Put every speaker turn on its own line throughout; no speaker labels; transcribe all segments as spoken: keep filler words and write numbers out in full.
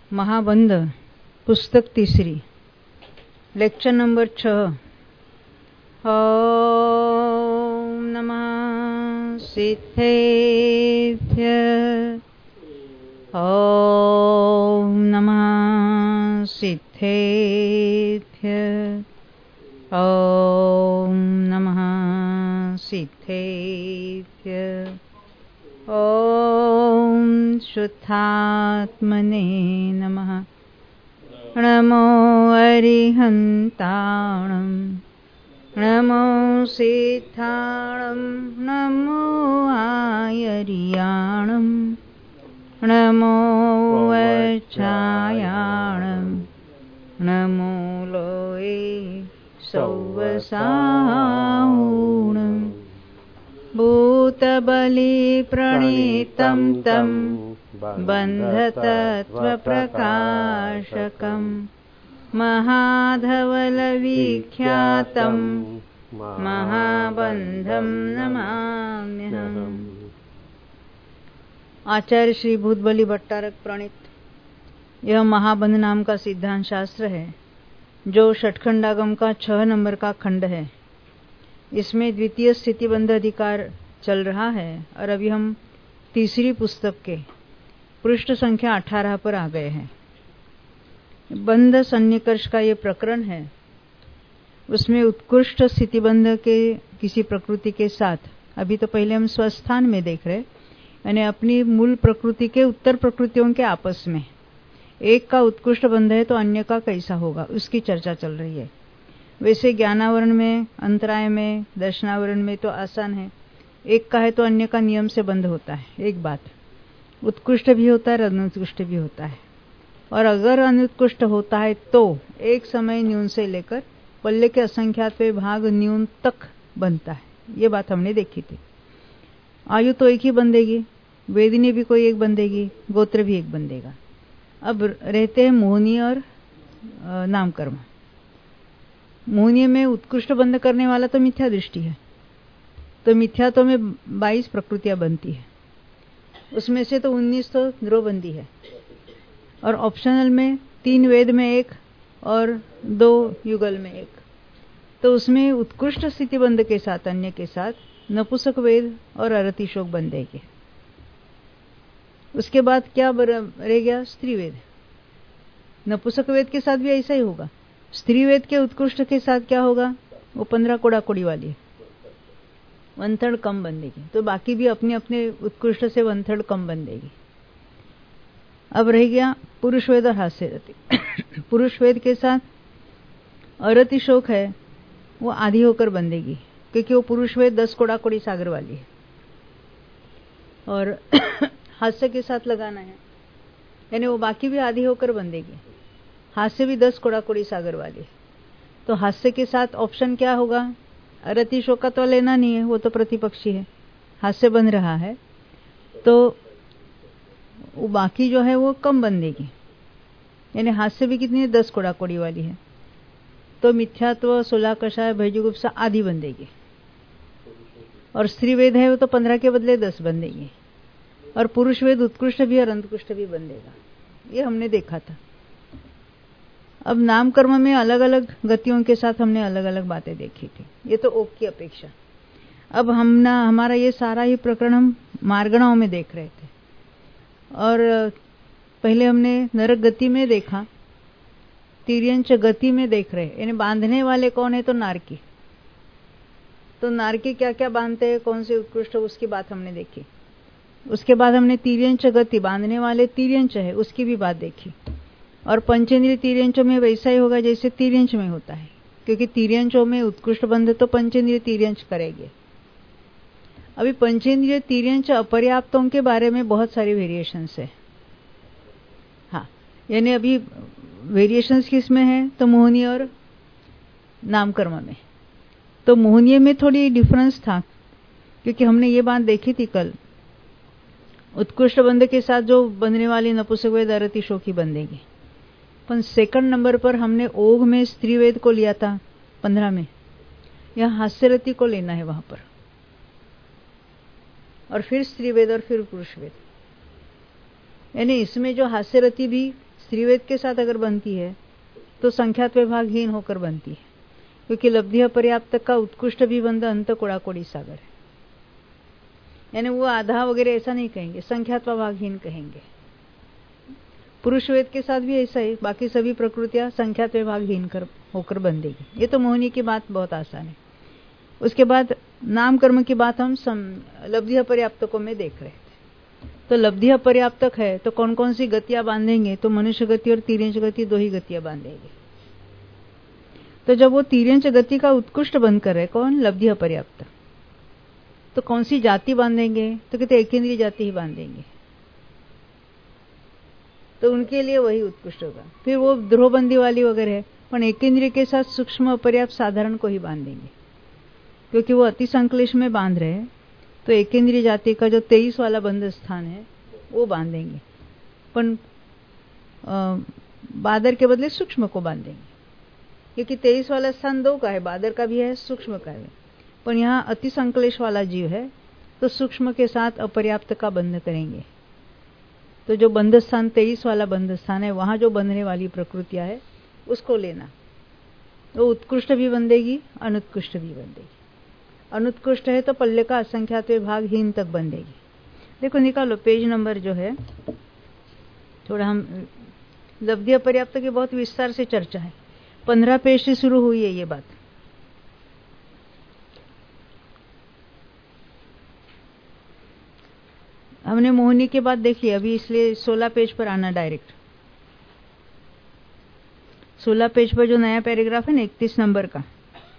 महाबंध पुस्तक तीसरी, lecture number छह। ओम नमः सिद्धेभ्य, ओम नमः सिद्धेभ्य, ओम नमः सिद्धेभ्य, ओम शुद्धात्मने नमः। नमो अरिहन्ताणं, नमो सिद्धाणं, नमो आयर्याणं, नमो वज्रायाणं, नमो लोये सौवसाहुणं। भूतबलिप्रणीतं तं बन्धतत्त्वप्रकाशकं, महाधवलविख्यातं महाबन्धं नमाम्यहम्। आचार्य श्री भूतबली भट्टारक प्रणीत यह महाबंध नाम का सिद्धांत शास्त्र है, जो षटखंडागम का छह नंबर का खंड है। इसमें द्वितीय स्थितिबंध अधिकार चल रहा है और अभी हम तीसरी पुस्तक के पृष्ठ संख्या अठारह पर आ गए हैं। बंध सन्निकर्ष का ये प्रकरण है। उसमें उत्कृष्ट स्थितिबंध के किसी प्रकृति के साथ, अभी तो पहले हम स्वस्थान में देख रहे, यानी अपनी मूल प्रकृति के उत्तर प्रकृतियों के आपस में एक का उत्कृष्ट बंध है तो अन्य का कैसा होगा, उसकी चर्चा चल रही है। वैसे ज्ञानावरण में, अंतराय में, दर्शनावरण में तो आसान है, एक का है तो अन्य का नियम से बंध होता है। एक बात, उत्कृष्ट भी होता है, अनुत्कृष्ट भी होता है। और अगर अनुत्कृष्ट होता है तो एक समय न्यून से लेकर पल्ले के असंख्यात भाग न्यून तक बनता है। ये बात हमने देखी थी। आयु तो एक ही बंधेगी, वेदिनी भी कोई एक बंधेगी, गोत्र भी एक बंधेगा। अब रहते हैं मोहनी और नामकर्म। मोहनी में उत्कृष्ट बंध करने वाला तो मिथ्या दृष्टि है, तो मिथ्यात्व में बाईस प्रकृतियां बनती है। उसमें से तो उन्नीस तो ध्रुवबंदी है, और ऑप्शनल में तीन वेद में एक और दो युगल में एक। तो उसमें उत्कृष्ट स्थितिबंध के साथ, अन्य के साथ नपुंसक वेद और अरतिशोक बंधेंगे। उसके बाद क्या रह गया? स्त्री वेद। नपुंसक वेद के साथ भी ऐसा ही होगा। स्त्री वेद के उत्कृष्ट के साथ क्या होगा? वो पंद्रह कोड़ा कोड़ी वाली है, वन थर्ड कम बंधेगी। तो बाकी भी अपने अपने उत्कृष्ट से वन थर्ड कम बंधेगी। अब रह गया पुरुष वेद और हास्य रति। पुरुष वेद के साथ अरतिशोक है, वो आधी होकर बंधेगी, क्योंकि वो पुरुष वेद दस कोड़ा कोड़ी सागर वाली है। और हास्य के साथ लगाना है, यानी वो बाकी भी आधी होकर बंधेगी। हास्य भी दस कोड़ा कोड़ी सागर वाली है। तो हास्य के साथ ऑप्शन क्या होगा? अरतिशोक का तो लेना नहीं है, वो तो प्रतिपक्षी है, हास्य बन रहा है, तो वो बाकी जो है वो कम बंधेगी। यानी हास्य भी कितनी है? दस कोड़ा कोड़ी वाली है। तो मिथ्यात्व, सोलह कषाय, भयजुगुप्सा आदि बंधेगी। और स्त्री वेद है वो तो पंद्रह के बदले दस बंधेगी। और पुरुष वेद उत्कृष्ट भी और अंतकृष्ट भी बंधेगा। ये हमने देखा था। अब नाम कर्म में अलग अलग गतियों के साथ हमने अलग अलग बातें देखी थी। ये तो ओक की अपेक्षा। अब हम ना हमारा ये सारा ही प्रकरण हम मार्गणाओं में देख रहे थे, और पहले हमने नरक गति में देखा, तिर्यंच गति में देख रहे, यानी बांधने वाले कौन है? तो नारकी। तो नारकी क्या क्या बांधते हैं, कौन से उत्कृष्ट, उसकी बात हमने देखी। उसके बाद हमने तिर्यंच गति, बांधने वाले तिर्यंच है, उसकी भी बात देखी। और पंचेंद्रिय तिर्यंचों में वैसा ही होगा जैसे तिर्यंच में होता है, क्योंकि तिर्यंचों में उत्कृष्ट बंध तो पंचेंद्रिय तिर्यंच करेंगे। अभी पंचेंद्रिय तिर्यंच अपर्याप्तों के बारे में बहुत सारी वेरिएशंस है। हाँ, यानी अभी वेरिएशंस किस में है? तो मोहनी और नामकर्म में। तो मोहनीय में थोड़ी डिफरेंस था, क्योंकि हमने ये बात देखी थी कल, उत्कृष्ट बंध के साथ जो बंधने वाली नपुंसक वेद अरतिशोक ही बंधेगी। पर सेकंड नंबर पर हमने ओघ में स्त्री वेद को लिया था पंद्रह में, यहाँ हास्यरति को लेना है वहां पर, और फिर स्त्री वेद और फिर पुरुष वेद। यानी इसमें जो हास्यरति भी स्त्रीवेद के साथ अगर बनती है तो संख्यात्व विभागहीन होकर बनती है, क्योंकि लब्धि अपर्याप्त का उत्कृष्ट भी बंध अंत कोड़ा कोड़ी सागर है। यानी वो आधा वगैरह ऐसा नहीं कहेंगे, संख्यात्व विभागहीन कहेंगे। पुरुष वेद के साथ भी ऐसा है, बाकी सभी प्रकृतियां संख्यात्व विभागहीन कर होकर बन देगी। ये तो मोहिनी की बात बहुत आसान है। उसके बाद नाम कर्म की बात हम लब्धि अपर्याप्तकों में देख रहे थे। तो लब्धि अपर्याप्तक है तो कौन कौन सी गतियां बांधेंगे, तो मनुष्य गति और तीर्यंच गति दो ही गतियां बांधेंगे। तो जब वो तीर्यंच गति का उत्कृष्ट बंद कर रहे कौन, लब्धि अपर्याप्त, तो कौन सी जाति बांधेंगे, तो कहते एकेंद्रीय जाति ही बांधेंगे, तो उनके लिए वही उत्कृष्ट होगा। फिर वो ध्रुवबंदी वाली वगैरह है, पर एकेंद्रीय के साथ सूक्ष्म अपर्याप्त साधारण को ही बांधेंगे, क्योंकि वो अति संक्लेश में बांध रहे हैं। तो एकेंद्रीय जाति का जो तेईस वाला बंध स्थान है वो बांधेंगे, पर बादर के बदले सूक्ष्म को बांधेंगे, क्योंकि तेईस वाला स्थान दो का है, बादर का भी है, सूक्ष्म का है। पर यहाँ अति संक्लेश वाला जीव है तो सूक्ष्म के साथ अपर्याप्त का बंध करेंगे। तो जो बंध स्थान तेईस वाला बंध स्थान है, वहां जो बंधने वाली प्रकृतियां है उसको लेना, वो उत्कृष्ट भी बंधेगी, अनुत्कृष्ट भी बंधेगी। अनुत्कृष्ट है तो पल्ले का असंख्यात विभागहीन तक बंधेगी। देखो निकालो पेज नंबर जो है, थोड़ा हम लब्धि अपर्याप्त की बहुत विस्तार से चर्चा है, पंद्रह पेज से शुरू हुई है ये बात। हमने मोहिनी के बाद देख लिया, अभी इसलिए सोलह पेज पर आना डायरेक्ट। सोलह पेज पर जो नया पैराग्राफ है ना इकतीस नंबर का,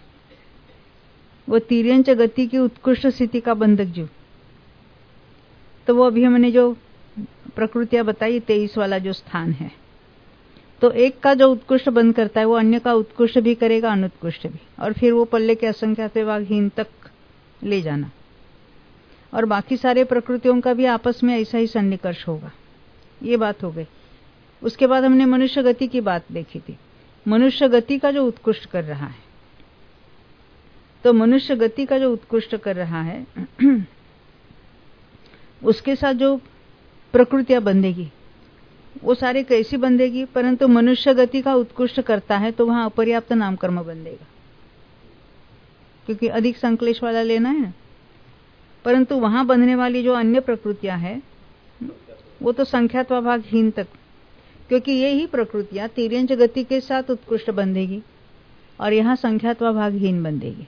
वो तीर्यंच गति की उत्कृष्ट स्थिति का बंधक जीव। तो वो अभी हमने जो प्रकृतियां बताई तेईस वाला जो स्थान है, तो एक का जो उत्कृष्ट बंद करता है वो अन्य का उत्कृष्ट भी करेगा, अनुत्कृष्ट भी, और फिर वो पल्ले के असंख्यात विभागहीन तक ले जाना। और बाकी सारे प्रकृतियों का भी आपस में ऐसा ही सन्निकर्ष होगा। ये बात हो गई। उसके बाद हमने मनुष्य गति की बात देखी थी। मनुष्य गति का जो उत्कृष्ट कर रहा है, तो मनुष्य गति का जो उत्कृष्ट कर रहा है उसके साथ जो प्रकृतियां बंधेगी वो सारे कैसी बंधेगी, परंतु मनुष्य गति का उत्कृष्ट करता है तो वहां अपर्याप्त नाम कर्म बंधेगा, क्योंकि अधिक संक्लेश वाला लेना है। परंतु वहां बंधने वाली जो अन्य प्रकृतियां हैं वो तो संख्यात्व विभागहीन तक, क्योंकि ये ही प्रकृतियां तीर्यंच गति के साथ उत्कृष्ट बंधेगी और यहां संख्यात्व विभागहीन बंधेगी।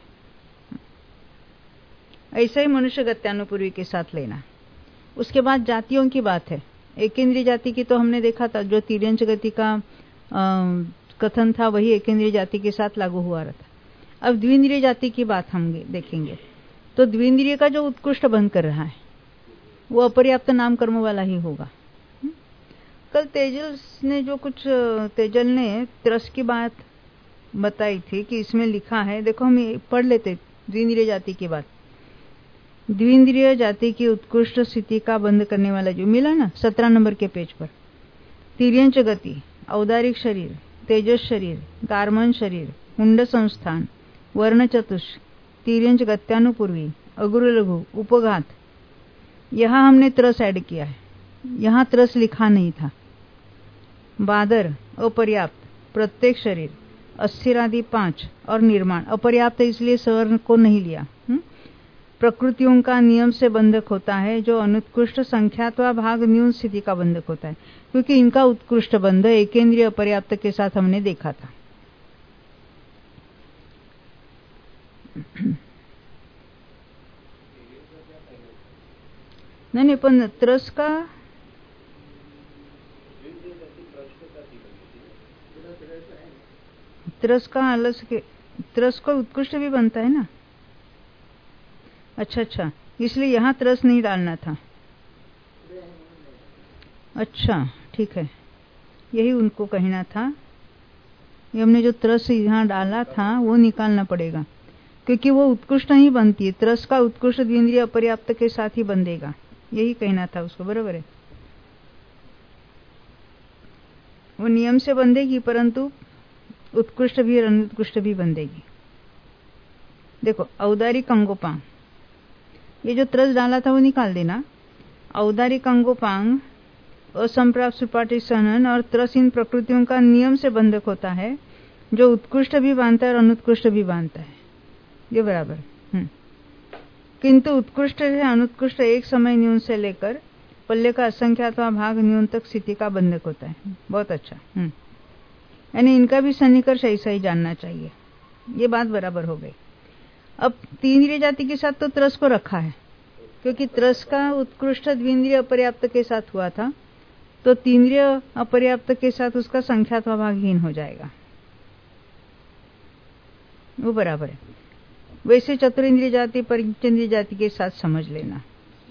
ऐसे ही मनुष्य गत्यानुपूर्वी के साथ लेना। उसके बाद जातियों की बात है। एकेंद्रीय जाति की तो हमने देखा था, जो तीर्यंच गति का आ, कथन था वही एकेंद्रीय जाति के साथ लागू हुआ रहा था। अब द्विंद्रिय जाति की बात हम देखेंगे। तो द्विंद्रिय का जो उत्कृष्ट बंध कर रहा है वो अपर्याप्त नाम कर्म वाला ही होगा। कल तेजल ने जो कुछ तेजल ने त्रस की बात बताई थी कि इसमें लिखा है, देखो हम पढ़ लेते द्विंद्रिय जाति की बात। द्विंद्रिय जाति की उत्कृष्ट स्थिति का बंध करने वाला जो मिला ना सत्रह नंबर के पेज पर, तीर्यंच गति, औदारिक शरीर, तेजस शरीर, गारमन शरीर, मुंड संस्थान, वर्ण चतुष, तीर्यंच गत्यानुपूर्वी, अगुरु लघु, उपघात, यहां हमने त्रस ऐड किया है। यहां त्रस लिखा नहीं था। बादर अपर्याप्त, प्रत्येक शरीर, अस्थिरादि पांच और निर्माण अपर्याप्त, इसलिए स्वर्ण को नहीं लिया। हुँ? प्रकृतियों का नियम से बंधक होता है, जो अनुत्कृष्ट संख्यात्वा भाग न्यून स्थिति का बंधक होता है, क्योंकि इनका उत्कृष्ट बंध एकेंद्रीय अपर्याप्त के साथ हमने देखा था। नहीं नहीं, पण त्रस का त्रस का अलग के त्रस को उत्कृष्ट भी बनता है ना। अच्छा अच्छा, इसलिए यहां त्रस नहीं डालना था। अच्छा ठीक है, यही उनको कहना था। ये हमने जो त्रस यहां डाला था वो निकालना पड़ेगा, क्योंकि वो उत्कृष्ट नहीं बनती है। त्रस का उत्कृष्ट द्विंद्रिय अपर्याप्त के साथ ही बंधेगा, यही कहना था उसको। बराबर है, वो नियम से बंधेगी परंतु उत्कृष्ट भी और अनुत्कृष्ट भी बंधेगी। देखो औदारिक अंगोपांग, ये जो त्रस डाला था वो निकाल देना। औदारिक अंगोपांग असंप्राप्त सुपाटी सहनन और त्रस इन प्रकृतियों का नियम से बंधक होता है, जो उत्कृष्ट भी बांधता है और अनुत्कृष्ट भी बांधता है। ये बराबर। हम्म किंतु उत्कृष्ट से अनुत्कृष्ट एक समय न्यून से लेकर पल्ले का असंख्यातवा भाग न्यून तक स्थिति का बंधक होता है। बहुत अच्छा। हम्म यानी इनका भी सन्निकर्ष ऐसा ही जानना चाहिए। ये बात बराबर हो गई। अब तीन्द्रिय जाति के साथ तो त्रस को रखा है, क्योंकि त्रस का उत्कृष्ट द्विंद्रिय अपर्याप्त के साथ हुआ था, तो तीन्द्रिय अपर्याप्त के साथ उसका संख्यात्वा भागहीन हो जाएगा। वो बराबर है। वैसे चतुरेंद्रिय जाति पंचेंद्रिय जाति के साथ समझ लेना।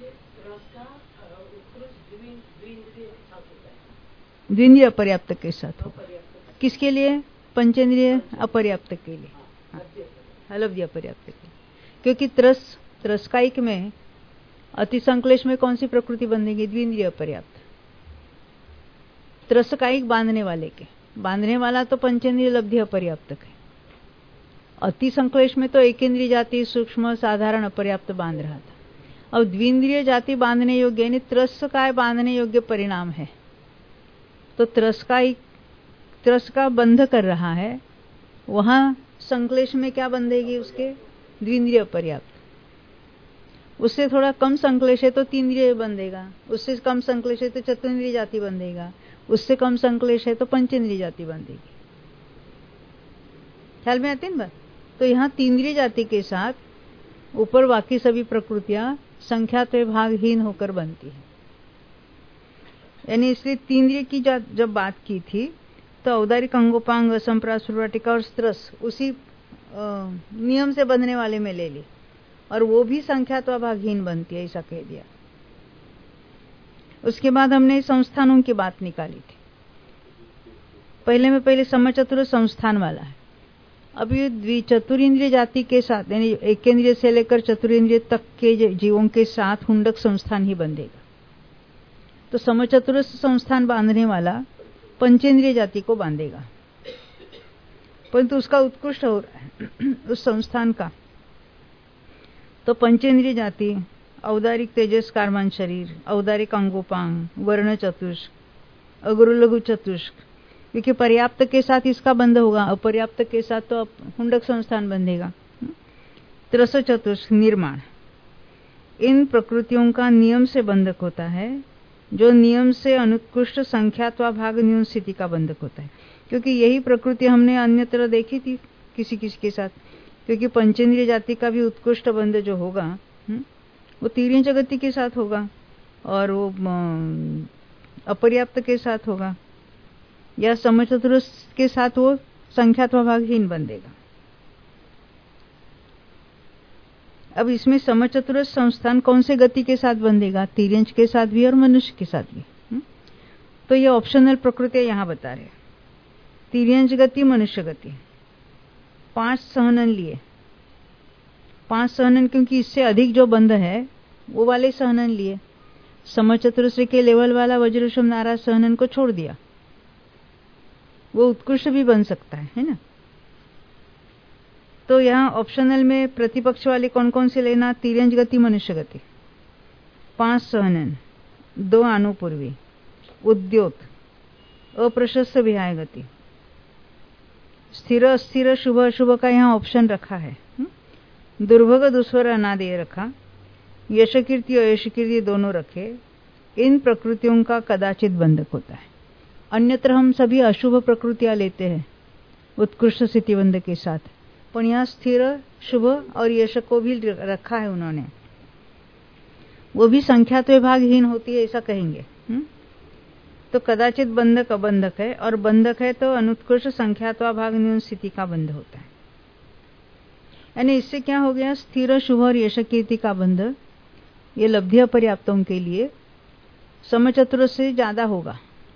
द्विंद्रिय अपर्याप्त के साथ होगा। किसके लिए? पंचेंद्रिय अपर्याप्त के लिए, हलव्य अपर्याप्त के लिए। क्योंकि त्रस त्रस्कायिक में अति संक्लेश में कौन सी प्रकृति बंधेगी? द्विंद्रिय अपर्याप्त। त्रस्कायिक बांधने वाले के, बांधने वाला तो पंचेंद्रिय लब्धि अपर्याप्त है। अति संक्लेश में तो एकेंद्रिय जाति सूक्ष्म साधारण अपर्याप्त बांध रहा था। अब द्विंद्रिय जाति बांधने योग्य यानी त्रस काय बांधने योग्य परिणाम है, तो त्रस का त्रस का बंध कर रहा है, वहां संक्लेश में क्या बंधेगी? उसके द्विंद्रिय पर्याप्त। उससे थोड़ा कम संक्लेश है तो तीन्द्रिय बंधेगा, उससे कम संक्लेश है तो चतुर्न्द्रिय जाति बंधेगा, उससे कम संक्लेश है तो पंचेंद्रिय जाति बंधेगी। ख्याल में आती है ना बात? तो यहाँ तीन्द्रिय जाति के साथ ऊपर बाकी सभी प्रकृतियां संख्यात भागहीन होकर बनती है। यानी इसलिए तीन्द्रिय की जब बात की थी तो औदारिक अंगोपांग असंप्राप्त सुपाटिका और त्रस उसी आ, नियम से बंधने वाले में ले ली, और वो भी संख्यात्वा भागहीन बनती है, ऐसा कह दिया। उसके बाद हमने संस्थानों की बात निकाली थी। पहले में पहले समचतुर संस्थान वाला है। अब ये द्विचतुरेंद्रिय जाति के साथ यानी एकेंद्रिय से लेकर चतुरेंद्रिय तक के जीवों के साथ हुंडक संस्थान ही बंधेगा। तो समचतुर संस्थान बांधने वाला पंचेंद्रिय जाति को बांधेगा, परंतु उसका उत्कृष्ट हो रहा है उस संस्थान का। तो पंचेंद्रिय जाति औदारिक तेजस कार्मान शरीर, औदारिक अंगोपांग, वर्ण चतुष्क, अगुरु लघु चतुष्क, क्योंकि पर्याप्त के साथ इसका बंध होगा, अपर्याप्त के साथ तो हुंडक संस्थान बंधेगा। त्रस चतुष्क निर्माण, इन प्रकृतियों का नियम से बंधक होता है, जो नियम से अनुत्कृष्ट संख्यात्वा भाग न्यून स्थिति का बंधक होता है। क्योंकि यही प्रकृति हमने अन्यत्र देखी थी किसी किसी के साथ, क्योंकि पंचेंद्रिय जाति का भी उत्कृष्ट बंध जो होगा वो तीव्र जगति के साथ होगा, और वो अपर्याप्त के साथ होगा, या समचतुर के साथ वो संख्यात्वा भागहीन बंधेगा। अब इसमें समचतुर संस्थान कौन से गति के साथ बंधेगा? तिर्यंच के साथ भी और मनुष्य के साथ भी। हुँ? तो ये ऑप्शनल प्रकृति यहां बता रहे। तिर्यंच गति, मनुष्य गति, पांच सहनन लिए। पांच सहनन क्योंकि इससे अधिक जो बंध है वो वाले सहनन लिए। समचतुरस्र के लेवल वाला वज्रशम नाराज सहनन को छोड़ दिया, वो उत्कृष्ट भी बन सकता है, है ना। तो यहाँ ऑप्शनल में प्रतिपक्ष वाले कौन कौन से लेना? तिर्यंच गति, मनुष्य गति, पांच सहनन, दो अनुपूर्वी, उद्योत, अप्रशस्त विहाय गति, स्थिर अस्थिर शुभ अशुभ का यहाँ ऑप्शन रखा है। दुर्भग दुस्वर अनादेय रखा, यश कीर्ति अयश कीर्ति दोनों रखे। इन प्रकृतियों का कदाचित बंधक होता है। अन्यत्र हम सभी अशुभ प्रकृतियां लेते हैं उत्कृष्ट स्थिति बंध के साथ, पर यहाँ स्थिर शुभ और यश को भी रखा है उन्होंने, वो भी संख्यात विभागहीन होती है ऐसा कहेंगे। हुँ? तो कदाचित बंधक अबंधक है, और बंधक है तो अनुत्कृष्ट संख्यात्वा भाग न्यून स्थिति का बंध होता है। यानी इससे क्या हो गया? स्थिर शुभ और यश कीर्ति का बंध ये लब्धि अपर्याप्तों के लिए समचतुर से ज्यादा होगा।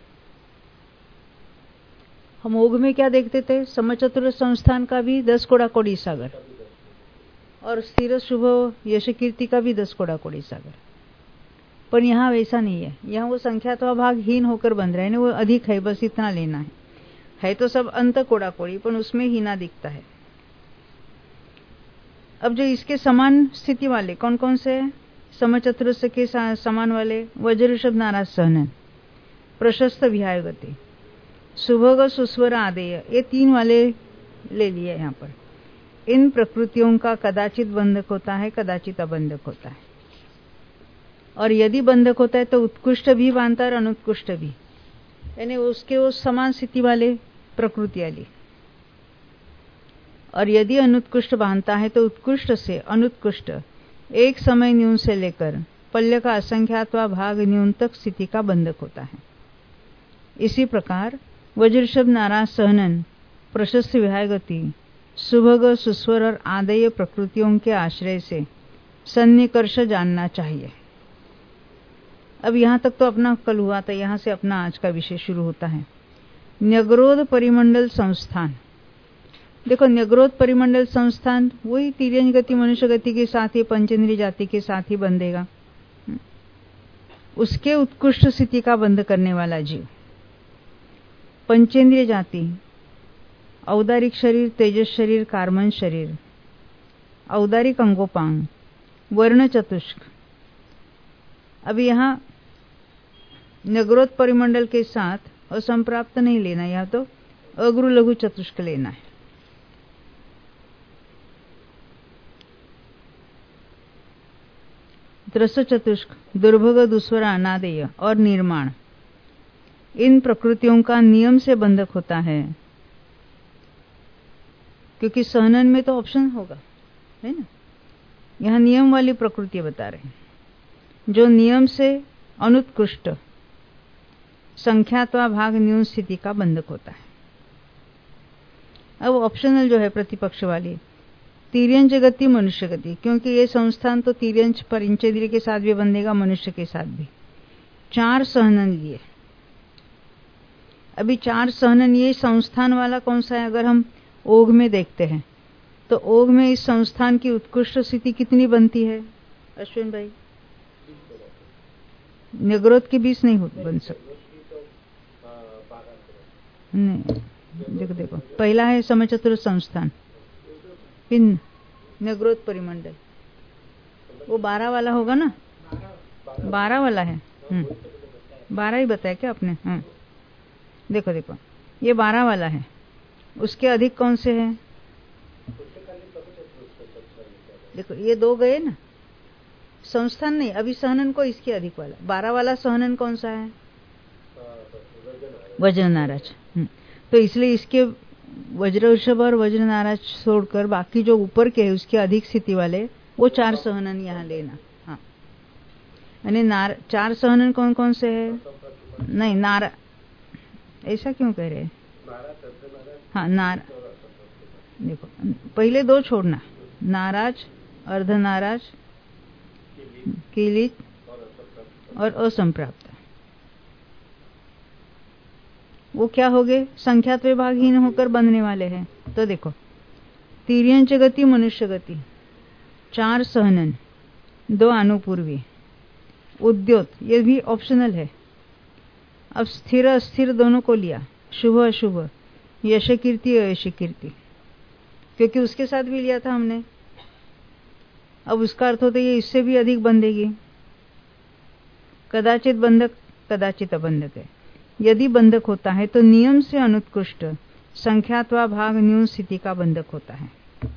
हम ओघ में क्या देखते थे? समचतुर संस्थान का भी दस कोड़ा कोड़ी सागर, और स्थिर शुभ यश कीर्ति का भी दस कोड़ा कोड़ी सागर। पर यहाँ वैसा नहीं है, यहाँ वो संख्यात्वा भाग हीन होकर बन रहा है ना, वो अधिक है, बस इतना लेना है। है तो सब अंत कोड़ा कोड़ी, पर उसमें हीना दिखता है। अब जो इसके समान स्थिति वाले कौन कौन से? समचतुरस्र के समान वाले वज्र ऋषभ नाराज सहनन, प्रशस्त विहाय गति, सुभग सुस्वर आदेय, ये तीन वाले ले लिए यहाँ पर। इन प्रकृतियों का कदाचित बंधक होता है, कदाचित अबंधक होता है, और यदि बंधक होता है तो उत्कृष्ट भी बांधता है और अनुत्कृष्ट भी, यानी उसके वो समान स्थिति वाले प्रकृति वाली। और यदि अनुत्कृष्ट बांधता है तो उत्कृष्ट से अनुत्कृष्ट एक समय न्यून से लेकर पल्य का असंख्यात्वा भाग न्यून तक स्थिति का बंधक होता है। इसी प्रकार वज्रषभ नाराज सहनन, प्रशस्त विहाय गति, सुभग सुस्वर और आदेय प्रकृतियों के आश्रय से सन्निकर्ष जानना चाहिए। अब यहां तक तो अपना कल हुआ था, यहां से अपना आज का विषय शुरू होता है। न्यग्रोध परिमंडल संस्थान। देखो, न्यग्रोध परिमंडल संस्थान वही तिर्यंज गति मनुष्य गति के साथ ही पंचेंद्रिय जाति के साथ ही बंधेगा, उसके उत्कृष्ट स्थिति का बंध करने वाला जीव। पंचेंद्रिय जाति औदारिक शरीर, तेजस शरीर, कार्मन शरीर, औदारिक अंगोपांग, वर्ण चतुष्क। अब यहां न्यग्रोध परिमंडल के साथ असंप्राप्त नहीं लेना, यहां तो अग्रु लघु चतुष्क लेना है। त्रस चतुष्क, दुर्भग, दुस्वर, अनादेय और निर्माण, इन प्रकृतियों का नियम से बंधक होता है, क्योंकि सहनन में तो ऑप्शन होगा, है ना। यहां नियम वाली प्रकृति बता रहे हैं, जो नियम से अनुत्कृष्ट संख्यात्वा भाग न्यून स्थिति का बंधक होता है। अब ऑप्शनल जो है प्रतिपक्ष वाली, तिर्यंज गति मनुष्य गति, क्योंकि ये संस्थान तो तिर्यंज परिंचेंद्रिय के साथ भी बंधेगा, मनुष्य के साथ भी। चार सहनन लिए। अभी चार सहनन ये संस्थान वाला कौन सा है? अगर हम ओघ में देखते हैं तो ओघ में इस संस्थान की उत्कृष्ट स्थिति कितनी बनती है अश्विन भाई? न्यग्रोध के बीच नहीं हो बन सकती। नहीं, देखो देखो, पहला है समचतुर संस्थान, पिन न्यग्रोध परिमंडल, वो बारह वाला होगा ना, बारह वाला है। हम्म बारह ही बताया क्या आपने? हाँ देखो देखो, ये बारह वाला है, उसके अधिक कौन से हैं? देखो ये दो गए ना, संस्थान नहीं, अभी सहनन को इसके अधिक वाला, बारह वाला सहनन कौन सा है? वज्र नाराज। तो इसलिए इसके वज्र वृषभ और वज्र नाराज छोड़कर बाकी जो ऊपर के है उसके अधिक स्थिति वाले वो चार सहनन यहाँ लेना। हाँ, यानी नार चार सहनन कौन कौन से है? नहीं नारा, ऐसा क्यों कह रहे हैं? हाँ नार, देखो पहले दो छोड़ना, नाराज, अर्धनाराज, कीलित और असंप्राप्त। वो क्या हो गए? संख्यात विभागहीन होकर बंधने वाले हैं। तो देखो, तिर्यंच गति मनुष्य गति, चार सहनन, दो अनुपूर्वी, उद्योत, ये भी ऑप्शनल है। अब स्थिर अस्थिर दोनों को लिया, शुभ अशुभ, यश कीर्ति अयश कीर्ति, क्योंकि उसके साथ भी लिया था हमने। अब उसका अर्थ होता है ये इससे भी अधिक बंधेगी, कदाचित बंधक कदाचित अबंधक है। यदि बंधक होता है तो नियम से अनुत्कृष्ट संख्यात्वा भाग न्यून स्थिति का बंधक होता है।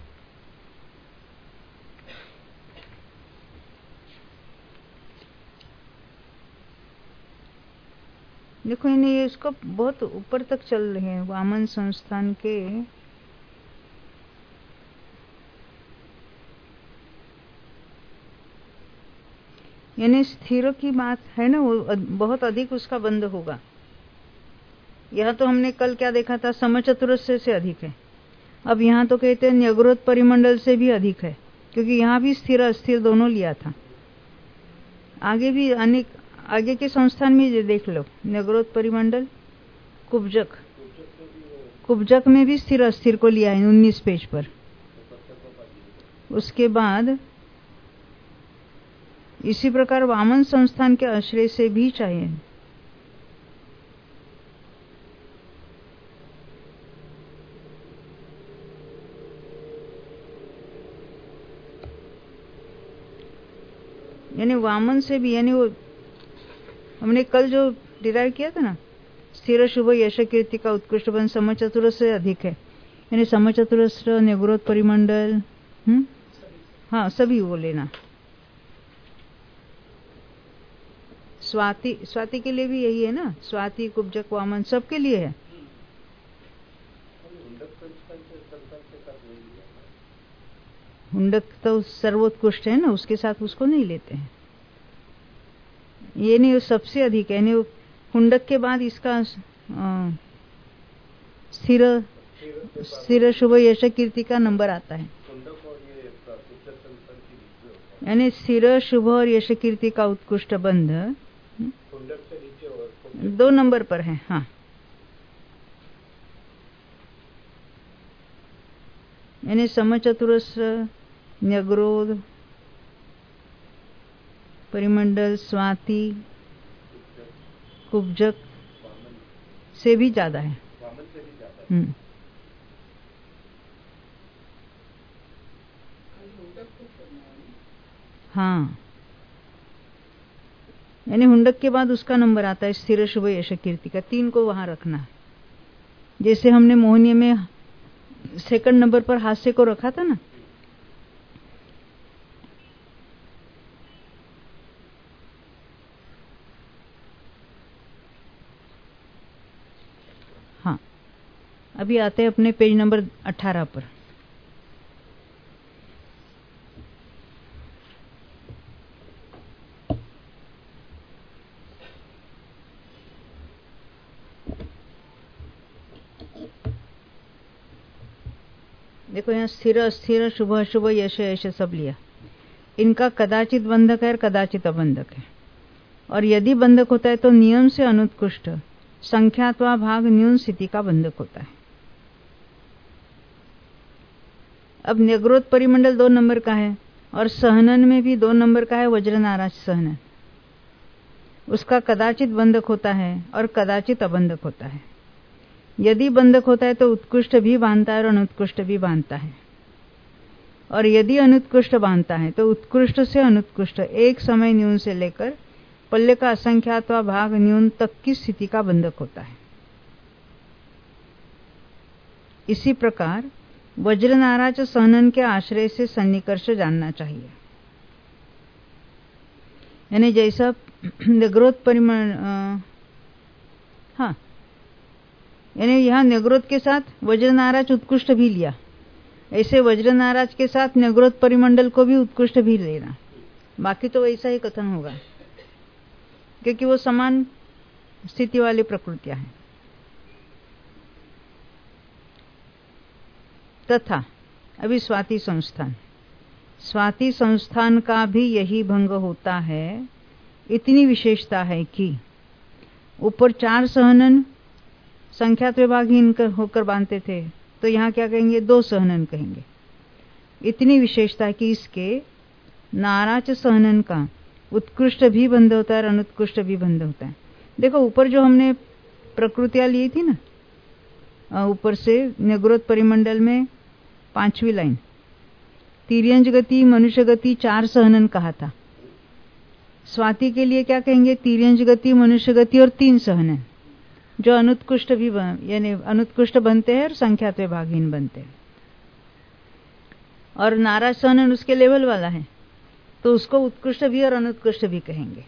देखो इन्हें ये इसको बहुत ऊपर तक चल रहे हैं वामन संस्थान के। यानी स्थिर की बात है ना, वो बहुत अधिक उसका बंध होगा। यह तो हमने कल क्या देखा था, समचतुरस्य से अधिक है। अब यहाँ तो कहते हैं न्यग्रोध परिमंडल से भी अधिक है, क्योंकि यहाँ भी स्थिर अस्थिर दोनों लिया था। आगे भी अनेक आगे के संस्थान में देख लो, न्यग्रोध परिमंडल, कुब्जक, कुब्जक में भी स्थिर अस्थिर को लिया है उन्नीस पेज पर। उसके बाद इसी प्रकार वामन संस्थान के आश्रय से भी चाहिए। यानी वामन से भी, यानी वो हमने कल जो डिराइव किया था ना, स्थिर शुभ यश कीर्ति का उत्कृष्ट बंध समचतुरस से अधिक है, यानी समचतुरस निगुरोध परिमंडल, हम्म हाँ सभी वो लेना। स्वाति, स्वाति के लिए भी यही है ना, स्वाति कुब्जक वामन सबके लिए है। हुंडक तो सर्वोत्कृष्ट है ना, उसके साथ उसको नहीं लेते हैं। ये नहीं, सबसे अधिक है, नहीं हुंडक के बाद इसका स्थिर स्थिर शुभ यश कीर्ति का नंबर आता है, यानी स्थिर शुभ और यश कीर्ति का उत्कृष्ट बंध दो नंबर पर है। हाँ, यानी समचतुरस न्यग्रोध परिमंडल स्वाति कुब्जक से भी ज्यादा है। हम्म हाँ, यानी हुंडक के बाद उसका नंबर आता है स्थिर शुभ यश कीर्ति का, तीन को वहां रखना है। जैसे हमने मोहनीय में सेकंड नंबर पर हास्य को रखा था ना, हाँ अभी आते हैं अपने पेज नंबर अठारह पर। देखो यहाँ स्थिर अस्थिर शुभ अशुभ यश यश सब लिया, इनका कदाचित बंधक है और कदाचित अबंधक है, और यदि बंधक होता है तो नियम से अनुत्कृष्ट संख्यात्वा भाग न्यून स्थिति का बंधक होता है। अब न्यग्रोध परिमंडल दो नंबर का है और सहनन में भी दो नंबर का है, वज्र नाराज सहनन, उसका कदाचित बंधक होता है और कदाचित अबंधक होता है। यदि बंधक होता है तो उत्कृष्ट भी बांधता है और अनुत्कृष्ट भी बांधता है, और यदि अनुत्कृष्ट बांधता है तो उत्कृष्ट से अनुत्कृष्ट एक समय न्यून से लेकर पल्ले का असंख्यात्वा भाग न्यून तक की स्थिति का बंधक होता है। इसी प्रकार वज्र नाराज सहनन के आश्रय से सन्निकर्ष जानना चाहिए, यानी जैसा न्यग्रोध परिमाण, हाँ यानी यहाँ न्यग्रोध के साथ वज्र नाराज उत्कृष्ट भी लिया, ऐसे वज्र नाराज के साथ न्यग्रोध परिमंडल को भी उत्कृष्ट भी लेना, बाकी तो वैसा ही कथन होगा क्योंकि वो समान स्थिति वाली प्रकृतियां हैं। तथा अभी स्वाति संस्थान, स्वाति संस्थान का भी यही भंग होता है। इतनी विशेषता है कि ऊपर चार सहनन संख्यात विभागहीन होकर बांधते थे, तो यहाँ क्या कहेंगे, दो सहनन कहेंगे। इतनी विशेषता है कि इसके नाराज सहनन का उत्कृष्ट भी बंध होता है और अनुत्कृष्ट भी बंध होता है। देखो ऊपर जो हमने प्रकृतियां ली थी ना, ऊपर से न्यग्रोध परिमंडल में पांचवी लाइन, तिर्यंज गति मनुष्य गति चार सहनन कहा था। स्वाति के लिए क्या कहेंगे, तिर्यंज गति मनुष्य गति और तीन सहनन, जो अनुत्कृष्ट भी यानी अनुत्कृष्ट बनते हैं और संख्यात विभागहीन बनते हैं। और नाराज सहनन उसके लेवल वाला है, तो उसको उत्कृष्ट भी और अनुत्कृष्ट भी कहेंगे।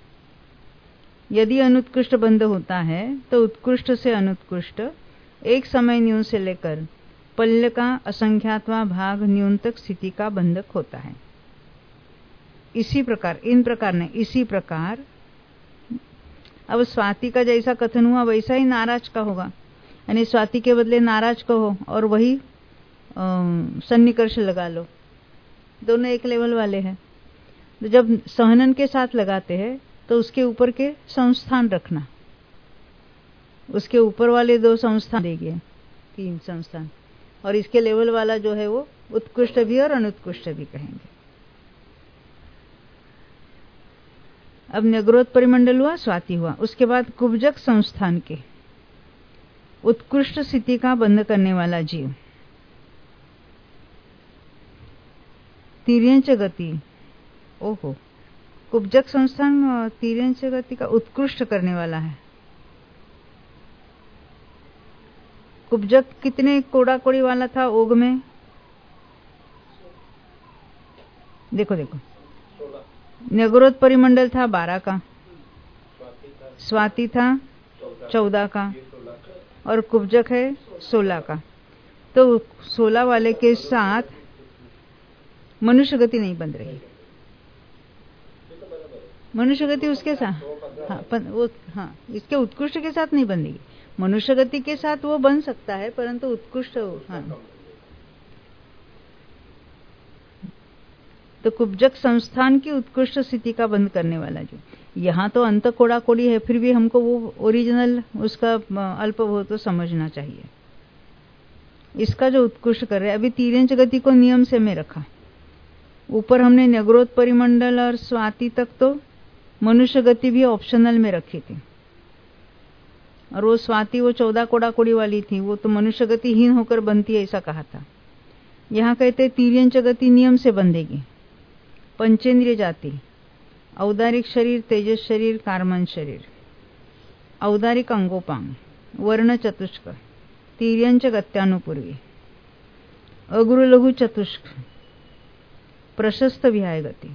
यदि अनुत्कृष्ट बंध होता है तो उत्कृष्ट से अनुत्कृष्ट एक समय न्यून से लेकर पल्य का असंख्यात्वा भाग न्यून तक स्थिति का बंधक होता है। इसी प्रकार, इन प्रकार ने इसी प्रकार, अब स्वाति का जैसा कथन हुआ वैसा ही नाराज का होगा, यानी स्वाति के बदले नाराज कहो और वही सन्निकर्ष लगा लो, दोनों एक लेवल वाले हैं। तो जब सहनन के साथ लगाते हैं तो उसके ऊपर के संस्थान रखना, उसके ऊपर वाले दो संस्थान देंगे, तीन संस्थान, और इसके लेवल वाला जो है वो उत्कृष्ट भी और अनुत्कृष्ट भी कहेंगे। अब न्यग्रोध परिमंडल हुआ, स्वाति हुआ, उसके बाद कुब्जक संस्थान के उत्कृष्ट स्थिति का बंध करने वाला जीव, तिर्यंच गति, ओहो कुब्जक संस्थान तिर्यंच गति का उत्कृष्ट करने वाला है। कुब्जक कितने कोड़ा कोड़ी वाला था ओग में? देखो देखो, न्यग्रोध परिमंडल था बारह का, स्वाति था चौदह का, और कुब्जक है सोलह का। तो सोलह वाले के साथ मनुष्य गति नहीं बन रही। मनुष्य गति उसके साथ, हाँ, वो हाँ, इसके उत्कृष्ट के साथ नहीं बनेगी। मनुष्य गति के साथ वो बन सकता है, परंतु उत्कृष्ट, हाँ। तो कुब्जक संस्थान की उत्कृष्ट स्थिति का बंद करने वाला जो, यहाँ तो अंत कोड़ा कोड़ी है, फिर भी हमको वो ओरिजिनल उसका अल्प वो तो समझना चाहिए। इसका जो उत्कृष्ट कर रहे हैं, अभी तिर्यंच गति को नियम से में रखा, ऊपर हमने न्यग्रोध परिमंडल और स्वाति तक तो मनुष्य गति भी ऑप्शनल में रखी थी, और वो स्वाति वो चौदह कोड़ा कोड़ी वाली थी, वो तो मनुष्य गति हीन होकर बनती है ऐसा कहा था। यहाँ कहते तिर्यंच गति नियम से बंधेगी। पंचेंद्रिय जाति, औदारिक शरीर, तेजस शरीर, कार्मन शरीर, औदारिक अंगोपांग, वर्ण चतुष्क, तिर्यंच गत्यानुपूर्वी, अग्र लघु चतुष्क, प्रशस्त विहाय गति,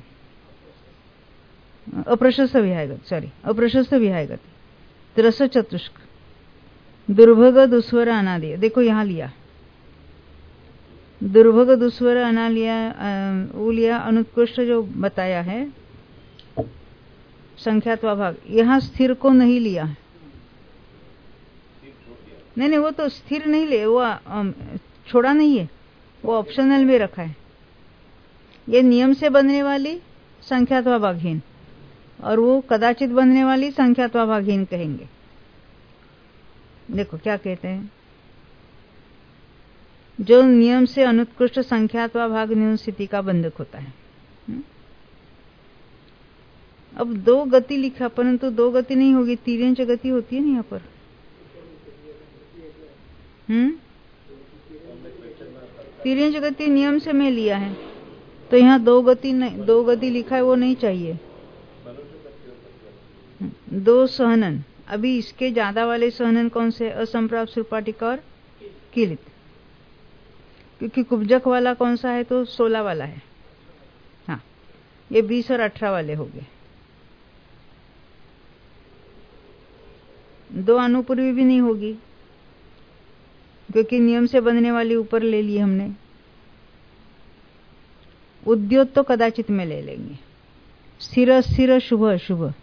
अप्रशस्त विहाय गति, सॉरी अप्रशस्त विहाय गति, त्रस चतुष्क, दुर्भग दुस्वर अनादि। देखो यहां लिया दुर्भग दुस्वर अनालिया उलिया अनुत्कृष्ट जो बताया है संख्यात्वा भाग, यहां स्थिर को नहीं लिया। नहीं नहीं, वो तो स्थिर नहीं ले, वो छोड़ा नहीं है, वो ऑप्शनल में रखा है। ये नियम से बनने वाली संख्यात्वा भागहीन, और वो कदाचित बनने वाली संख्यात्वा भागहीन कहेंगे। देखो क्या कहते हैं, जो नियम से अनुत्कृष्ट संख्यात्वा भाग न्यून स्थिति का बंधक होता है। अब दो गति लिखा, परंतु दो गति नहीं होगी, तिर्यंच गति होती है ना यहाँ पर। हम्म तिर्यंच गति नियम से मैं लिया है, तो यहाँ दो गति नहीं, दो गति लिखा है वो नहीं चाहिए। दो सहनन, अभी इसके ज्यादा वाले सहनन कौन से? असंप्राप्त सुरपाटिका और किलित, क्योंकि कुब्जक वाला कौन सा है? तो सोलह वाला है। हाँ, ये बीस और अठारह वाले हो गए। दो अनुपूर्वी भी नहीं होगी, क्योंकि नियम से बनने वाली ऊपर ले ली हमने। उद्योत तो कदाचित में ले लेंगे। स्थिर स्थिर, शुभ अशुभ,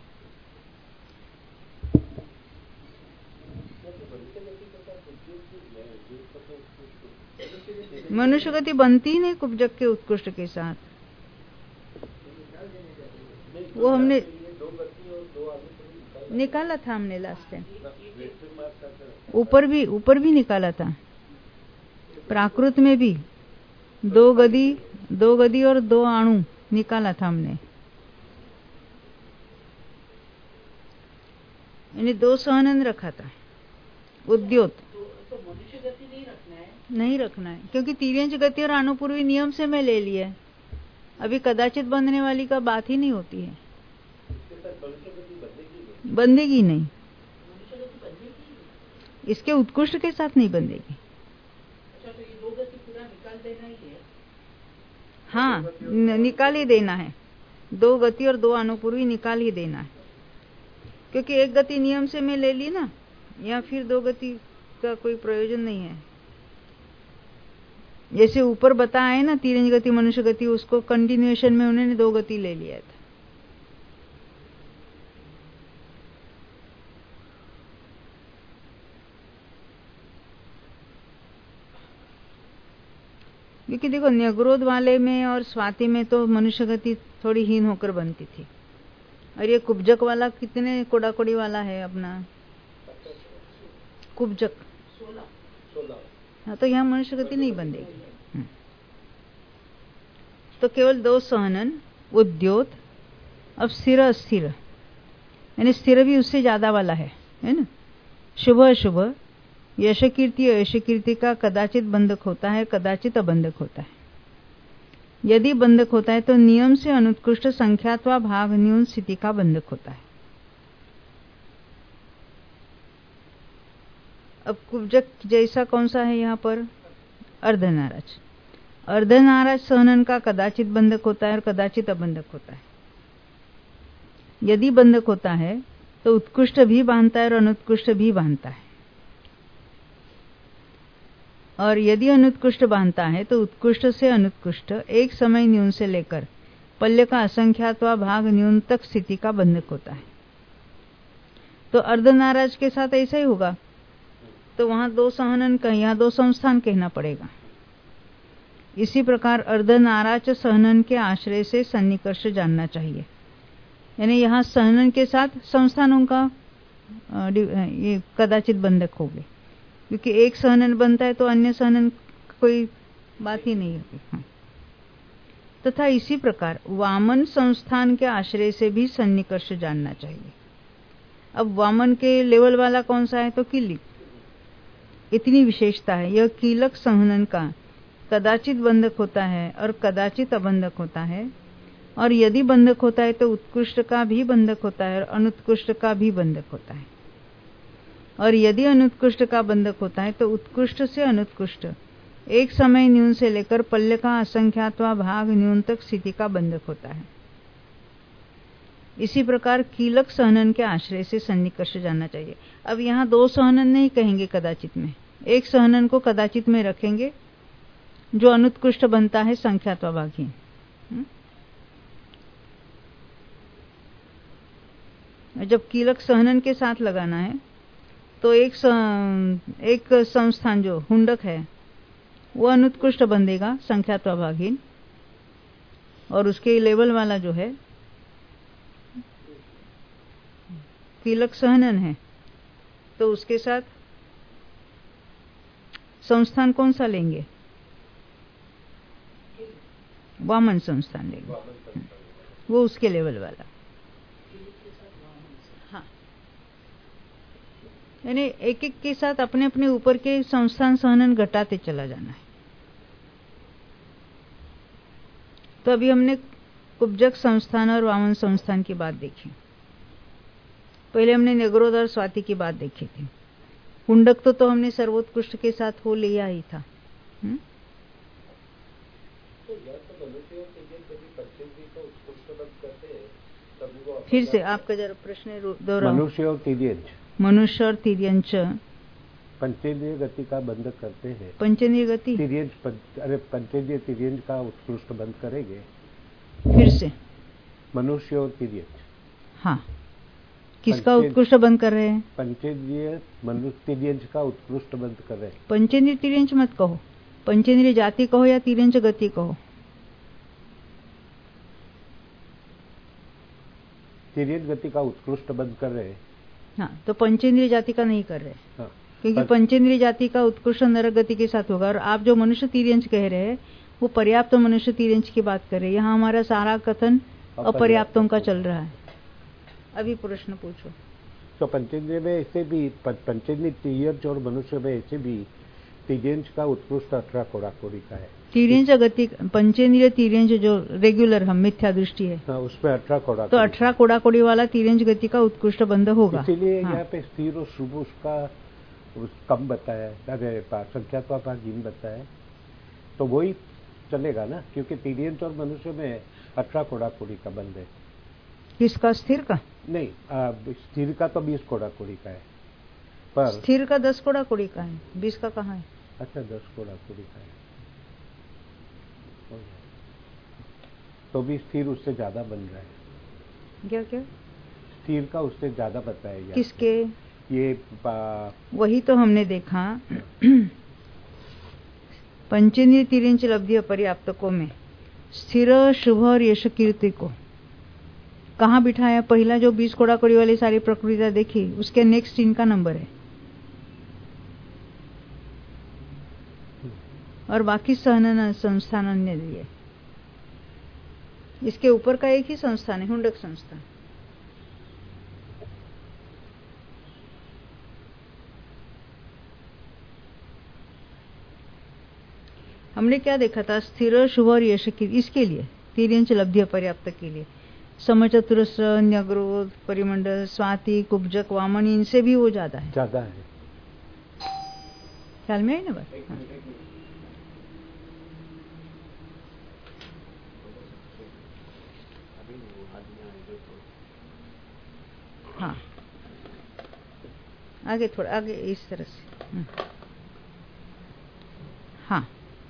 मनुष्य गति बनती ही नहीं कुब्जक के उत्कृष्ट के साथ। वो हमने निकाला था, हमने लास्ट टाइम ऊपर भी ऊपर भी निकाला था। प्राकृत में भी दो गति दो गति और दो अणु निकाला था हमने, यानी दो सहनन रखा था। उद्योत नहीं रखना है, क्योंकि तिर्यंच गति और अनुपूर्वी नियम से मैं ले लिया है। अभी कदाचित बंधने वाली का बात ही नहीं होती है, बंधेगी नहीं, इसके उत्कृष्ट के साथ नहीं बंधेगी।
अच्छा, तो ये दो गति पूरा निकाल देना ही है?
हाँ, निकाल ही देना है। दो गति और दो अनुपूर्वी निकाल ही देना है, क्योंकि एक गति नियम से मैं ले ली ना, या फिर दो गति का कोई प्रयोजन नहीं है। जैसे ऊपर बताया है ना तिर्यंच गति मनुष्य गति, उसको कंटिन्यूएशन में उन्होंने दो गति ले लिया था। क्योंकि देखो न्यग्रोध वाले में और स्वाति में तो मनुष्य गति थोड़ी हीन होकर बनती थी, और ये कुब्जक वाला कितने कोड़ा कोड़ी वाला है अपना कुब्जक, हाँ, तो यहाँ मनुष्य गति नहीं बंधेगी। तो केवल दो सहनन, उद्योत। अब स्थिर अस्थिर, यानी स्थिर भी उससे ज्यादा वाला है, है ना। शुभ अशुभ, यश कीर्ति यश कीर्ति का कदाचित बंधक होता है, कदाचित अबंधक होता है। यदि बंधक होता है तो नियम से अनुत्कृष्ट संख्यात्वा भाग न्यून स्थिति का बंधक होता है। अब कुब्जक जैसा कौन सा है यहाँ पर? अर्धनाराज। अर्धनाराज सहनन का कदाचित बंधक होता है और कदाचित अबंधक होता है। यदि बंधक होता है तो उत्कृष्ट भी बांधता है और अनुत्कृष्ट भी बांधता है, और यदि अनुत्कृष्ट बांधता है तो उत्कृष्ट से अनुत्कृष्ट एक समय न्यून से लेकर पल्य का असंख्यात्वा भाग न्यून तक स्थिति का बंधक होता है। तो अर्धनाराज के साथ ऐसा ही होगा, तो वहां दो सहनन का, यहाँ दो संस्थान कहना पड़ेगा। इसी प्रकार अर्धनाराज सहनन के आश्रय से सन्निकर्ष जानना चाहिए, यानी यहाँ सहनन के साथ संस्थानों का ये कदाचित बंधक हो गए, क्योंकि एक सहनन बनता है तो अन्य सहनन कोई बात ही नहीं होगी। हाँ। तथा इसी प्रकार वामन संस्थान के आश्रय से भी सन्निकर्ष जानना चाहिए। अब वामन के लेवल वाला कौन सा है? तो कीलिक। इतनी विशेषता है, यह कीलक सहनन का कदाचित बंधक होता है और कदाचित अबंधक होता है, और यदि बंधक होता है तो उत्कृष्ट का भी बंधक होता है और अनुत्कृष्ट का भी बंधक होता है, और यदि अनुत्कृष्ट का बंधक होता है तो उत्कृष्ट से अनुत्कृष्ट एक समय न्यून से लेकर पल्य का असंख्यात्वा भाग न्यून तक स्थिति का बंधक होता है। इसी प्रकार कीलक सहनन के आश्रय से सन्निकर्ष जानना चाहिए। अब यहाँ दो सहनन नहीं कहेंगे कदाचित में, एक सहनन को कदाचित में रखेंगे जो अनुत्कृष्ट बनता है संख्यात्वा भागहीन। जब कीलक सहनन के साथ लगाना है तो एक एक संस्थान जो हुंडक है वो अनुत्कृष्ट बंधेगा संख्यात्वा भागहीन, और उसके लेवल वाला जो है कीलक सहनन है तो उसके साथ संस्थान कौन सा लेंगे? वामन संस्थान लेंगे, वो उसके लेवल वाला। हाँ, यानी एक एक के साथ अपने अपने ऊपर के संस्थान सहनन घटाते चला जाना है। तो अभी हमने कुब्जक संस्थान और वामन संस्थान की बात देखी। पहले हमने नेग्रोध और स्वाति की बात देखी थी। कुंडक तो, तो हमने सर्वोत्कृष्ट के साथ हो लिया ही था। हुँ? फिर से आपका जरा प्रश्न दोहराओ।
मनुष्य और तिर्यंच
मनुष्य और तिर्यंच
पंचेंद्रिय गति का बंध करते हैं।
पंचेंद्रिय गति
तिर्यंच पंच, अरे पंचेंद्रिय तिर्यंच का उत्कृष्ट बंद करेंगे।
फिर से
मनुष्य और तिर्यंच।
हाँ, किसका उत्कृष्ट बंद कर रहे हैं?
पंचेंद्रिय मनुष्य तिर्यंच का उत्कृष्ट बंद कर रहे हैं।
पंचेंद्रिय तिर्यंच मत कहो, पंचेंद्रिय जाति कहो या तिर्यंच गति कहो।
तिर्यंच गति का उत्कृष्ट बंद कर रहे हैं।
हाँ, तो पंचेंद्रिय जाति का नहीं कर रहे।
हाँ,
क्योंकि पंचेंद्रिय जाति का उत्कृष्ट नरक गति के साथ होगा, और आप जो मनुष्य तिर्यंच कह रहे हैं वो पर्याप्त मनुष्य तिर्यंच की बात कर रहे हैं। यहाँ हमारा सारा कथन अपर्याप्तों का चल रहा है। अभी प्रश्न पूछो।
तो पंचेंद्रिय में ऐसे भी पंचेंद्रिय तिर्यंच और मनुष्य में ऐसे भी तिर्यंच का उत्कृष्ट अठारह कोड़ा कोड़ी का है।
तिर्यंच गति पंचेंद्रिय तिर्यंच जो रेगुलर हम मिथ्या दृष्टि है,
हाँ, उसमें अठारह कोड़ा
तो अठारह कोड़ा कोड़ी वाला तिर्यंच गति का उत्कृष्ट बंध होगा।
इसीलिए हाँ। यहाँ पे स्थिर और शुभ उसका कम बताया, अरे संख्यात्वा भागहीन बताया, तो वही चलेगा ना, क्योंकि तिर्यंच और मनुष्य में अठारह कोड़ा कोड़ी का बंध है।
किसका? स्थिर का?
नहीं, स्थिर का तो बीस कोड़ा कोड़ी का है, पर
स्थिर का दस कोड़ा कोड़ी का है, बीस का कहाँ है?
अच्छा, दस कोड़ा कोड़ी का है, तो भी स्थिर उससे ज्यादा बन रहा है।
क्या क्या?
स्थिर का उससे ज्यादा बताया गया।
किसके?
ये
वही तो हमने देखा पंचेंद्रिय तिर्यंच लब्धि अपर्याप्तकों में स्थिर, शुभ और यश कीर्ति को कहाँ बिठाया? पहला जो बीस कोड़ा कोड़ी वाली सारी प्रकृतियां देखी, उसके नेक्स्ट इनका नंबर है, और बाकी सहनन संस्थान अन्य दिए। इसके ऊपर का एक ही संस्थान है, हुंडक संस्थान। हमने क्या देखा था? स्थिर, शुभ और यश के इसके लिए, तिर्यंच लब्धि पर्याप्त के लिए समचतुरस्र, न्यग्रोध, परिमंडल, स्वाति, कुब्जक, वामन, इनसे भी वो ज्यादा है।
ज्यादा है।
ख्याल में आई ना बात? हाँ हाँ, आगे थोड़ा आगे इस तरह से। हाँ,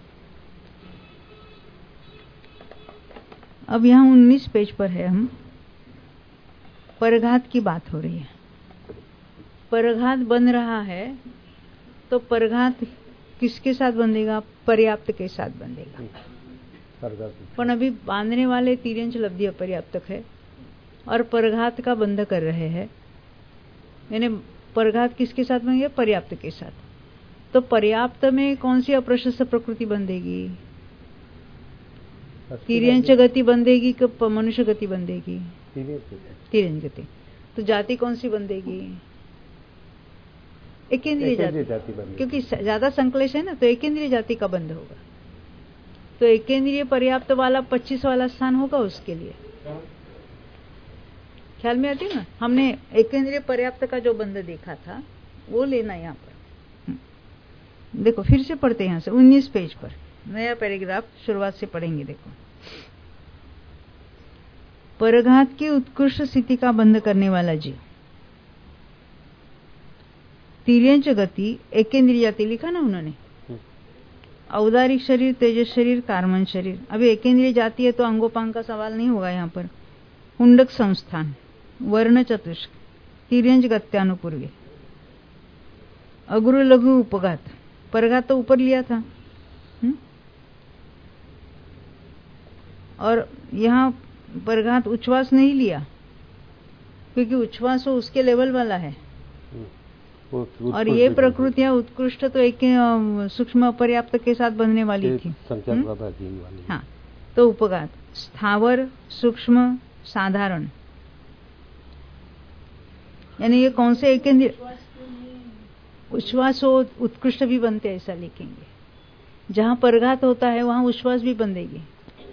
अब यहाँ उन्नीस पेज पर है, हम परघात की बात हो रही है। परघात बन रहा है तो परघात किसके साथ बंधेगा? पर्याप्त के साथ बंधेगा। पर अभी बांधने वाले तिर्यंच लब्धि अपर्याप्तक है और परघात का बंध कर रहे हैं, यानी परघात किसके साथ बनेगा? पर्याप्त के साथ। तो पर्याप्त में कौन सी अप्रशस्त प्रकृति बंधेगी? तिर्यंच गति बंधेगी कि मनुष्य गति बंधेगी? तिर्यंच गति। तो जाति कौन सी बंधेगी? एकेंद्रीय जाति, जाति क्योंकि ज्यादा संक्लेश है ना, तो एकेंद्रीय जाति का बंध होगा। तो एकेंद्रीय पर्याप्त वाला पच्चीस वाला स्थान होगा उसके लिए। ख्याल में आती है ना? हमने एकेंद्रीय पर्याप्त का जो बंध देखा था वो लेना यहाँ पर। देखो फिर से पढ़ते हैं यहाँ से उन्नीस पेज पर, नया पैराग्राफ शुरुआत से पढ़ेंगे। देखो, परघात की उत्कृष्ट स्थिति का बंध करने वाला जीव, तिर्यंच गति, एकेंद्रीय जाति लिखा ना उन्होंने, औदारिक शरीर, तेजस शरीर, कार्मन शरीर। अभी एकेंद्रीय जाति है तो अंगोपांग का सवाल नहीं होगा यहाँ पर। हुंडक संस्थान, वर्ण चतुष्क, तिर्यंच गत्यानुपूर्वी, अग्रु लघु उपघात। परघात तो ऊपर लिया था हुँ? और यहाँ परघात उच्छ्वास नहीं लिया क्योंकि उच्छ्वास वो उसके लेवल वाला है। और ये प्रकृतियां उत्कृष्ट तो एक सूक्ष्म पर्याप्त के साथ बनने वाली थी। वाली। हाँ, तो उपघात स्थावर, सूक्ष्म, साधारण, यानी ये कौन से एकेंद्रीय? उच्छ्वास हो उत्कृष्ट भी बनते, ऐसा लिखेंगे। जहां परघात होता है वहां उच्छ्वास भी बंधेगी,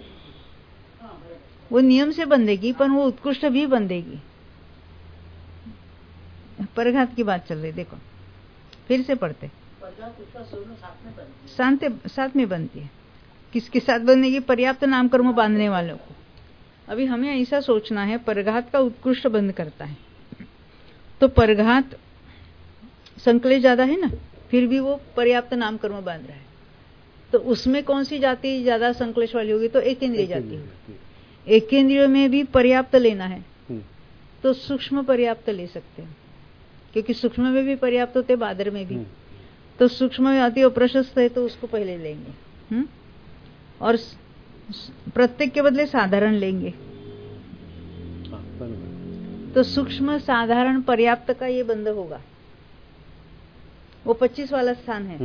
वो नियम से बंधेगी पर वो उत्कृष्ट भी बंधेगी। परघात की बात चल रही, देखो फिर से पढ़ते। शांत साथ में बनती है। किसके साथ बनेगी? पर्याप्त नाम कर्म बांधने वालों को। अभी हमें ऐसा सोचना है, परघात का उत्कृष्ट बंध करता है तो परघात संकलेश ज्यादा है ना, फिर भी वो पर्याप्त नाम कर्म बांध रहा है, तो उसमें कौन सी जाति ज्यादा संकलेश वाली होगी? तो एकेंद्रीय जाति होगी। एकेंद्रीय में भी पर्याप्त लेना है तो सूक्ष्म पर्याप्त ले सकते हैं, क्योंकि सूक्ष्म में भी पर्याप्त होते, बादर में भी। तो सूक्ष्म में अति अप्रशस्त है तो उसको पहले लेंगे हुँ? और प्रत्येक के बदले साधारण लेंगे। तो सूक्ष्म, साधारण, पर्याप्त का ये बंध होगा। वो पच्चीस वाला स्थान है,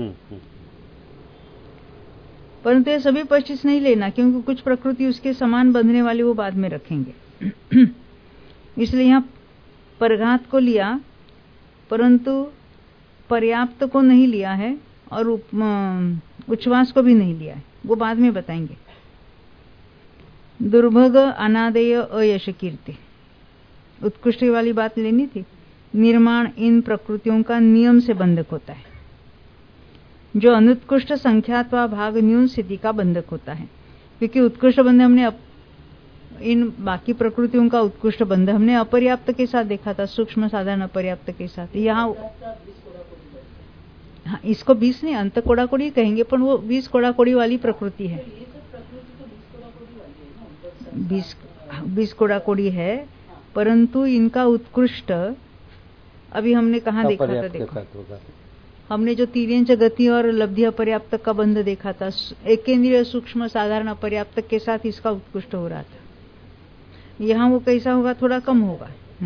परंतु ये सभी पच्चीस नहीं लेना क्योंकि कुछ प्रकृति उसके समान बंधने वाली वो बाद में रखेंगे। इसलिए यहाँ परघात को लिया परंतु पर्याप्त को नहीं लिया है और उच्छ्वास को भी नहीं लिया है, वो बाद में बताएंगे। दुर्भग, अनादेय, अयश, कीर्ति, उत्कृष्ट वाली बात लेनी थी। निर्माण इन प्रकृतियों का नियम से बंधक होता है, जो अनुत्कृष्ट संख्यात्वा भाग न्यून स्थिति का बंधक होता है। क्योंकि उत्कृष्ट बंध हमने अप, इन बाकी प्रकृतियों का उत्कृष्ट बंध हमने अपर्याप्त के साथ देखा था, सूक्ष्म, साधारण, अपर्याप्त के साथ। यहाँ हाँ, इसको बीस नहीं, अंत कोड़ा कोड़ी कहेंगे, पर वो बीस कोड़ा कोड़ी वाली प्रकृति है। बीस बीस कोड़ा कोड़ी है, परंतु इनका उत्कृष्ट अभी हमने कहाँ देखा था? देखो, हमने जो तिर्यंच गति और लब्धि अपर्याप्त का बंध देखा था, एकेंद्रीय, सूक्ष्म, साधारण, अपर्याप्त के साथ इसका उत्कृष्ट हो रहा था। यहाँ वो कैसा होगा? थोड़ा कम होगा।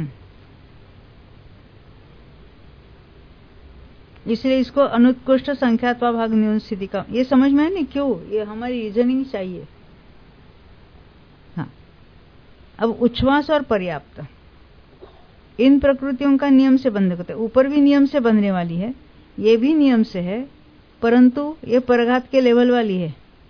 इसलिए इसको अनुत्कृष्ट संख्यात्वा भाग न्यून स्थिति का, ये समझ में है नहीं क्यों? ये हमारी रीजनिंग चाहिए। हाँ, अब उच्छ्वास और पर्याप्त इन प्रकृतियों का नियम से बंधक होता है। ऊपर भी नियम से बंधने वाली है, ये भी नियम से है, परंतु ये परघात के लेवल वाली है,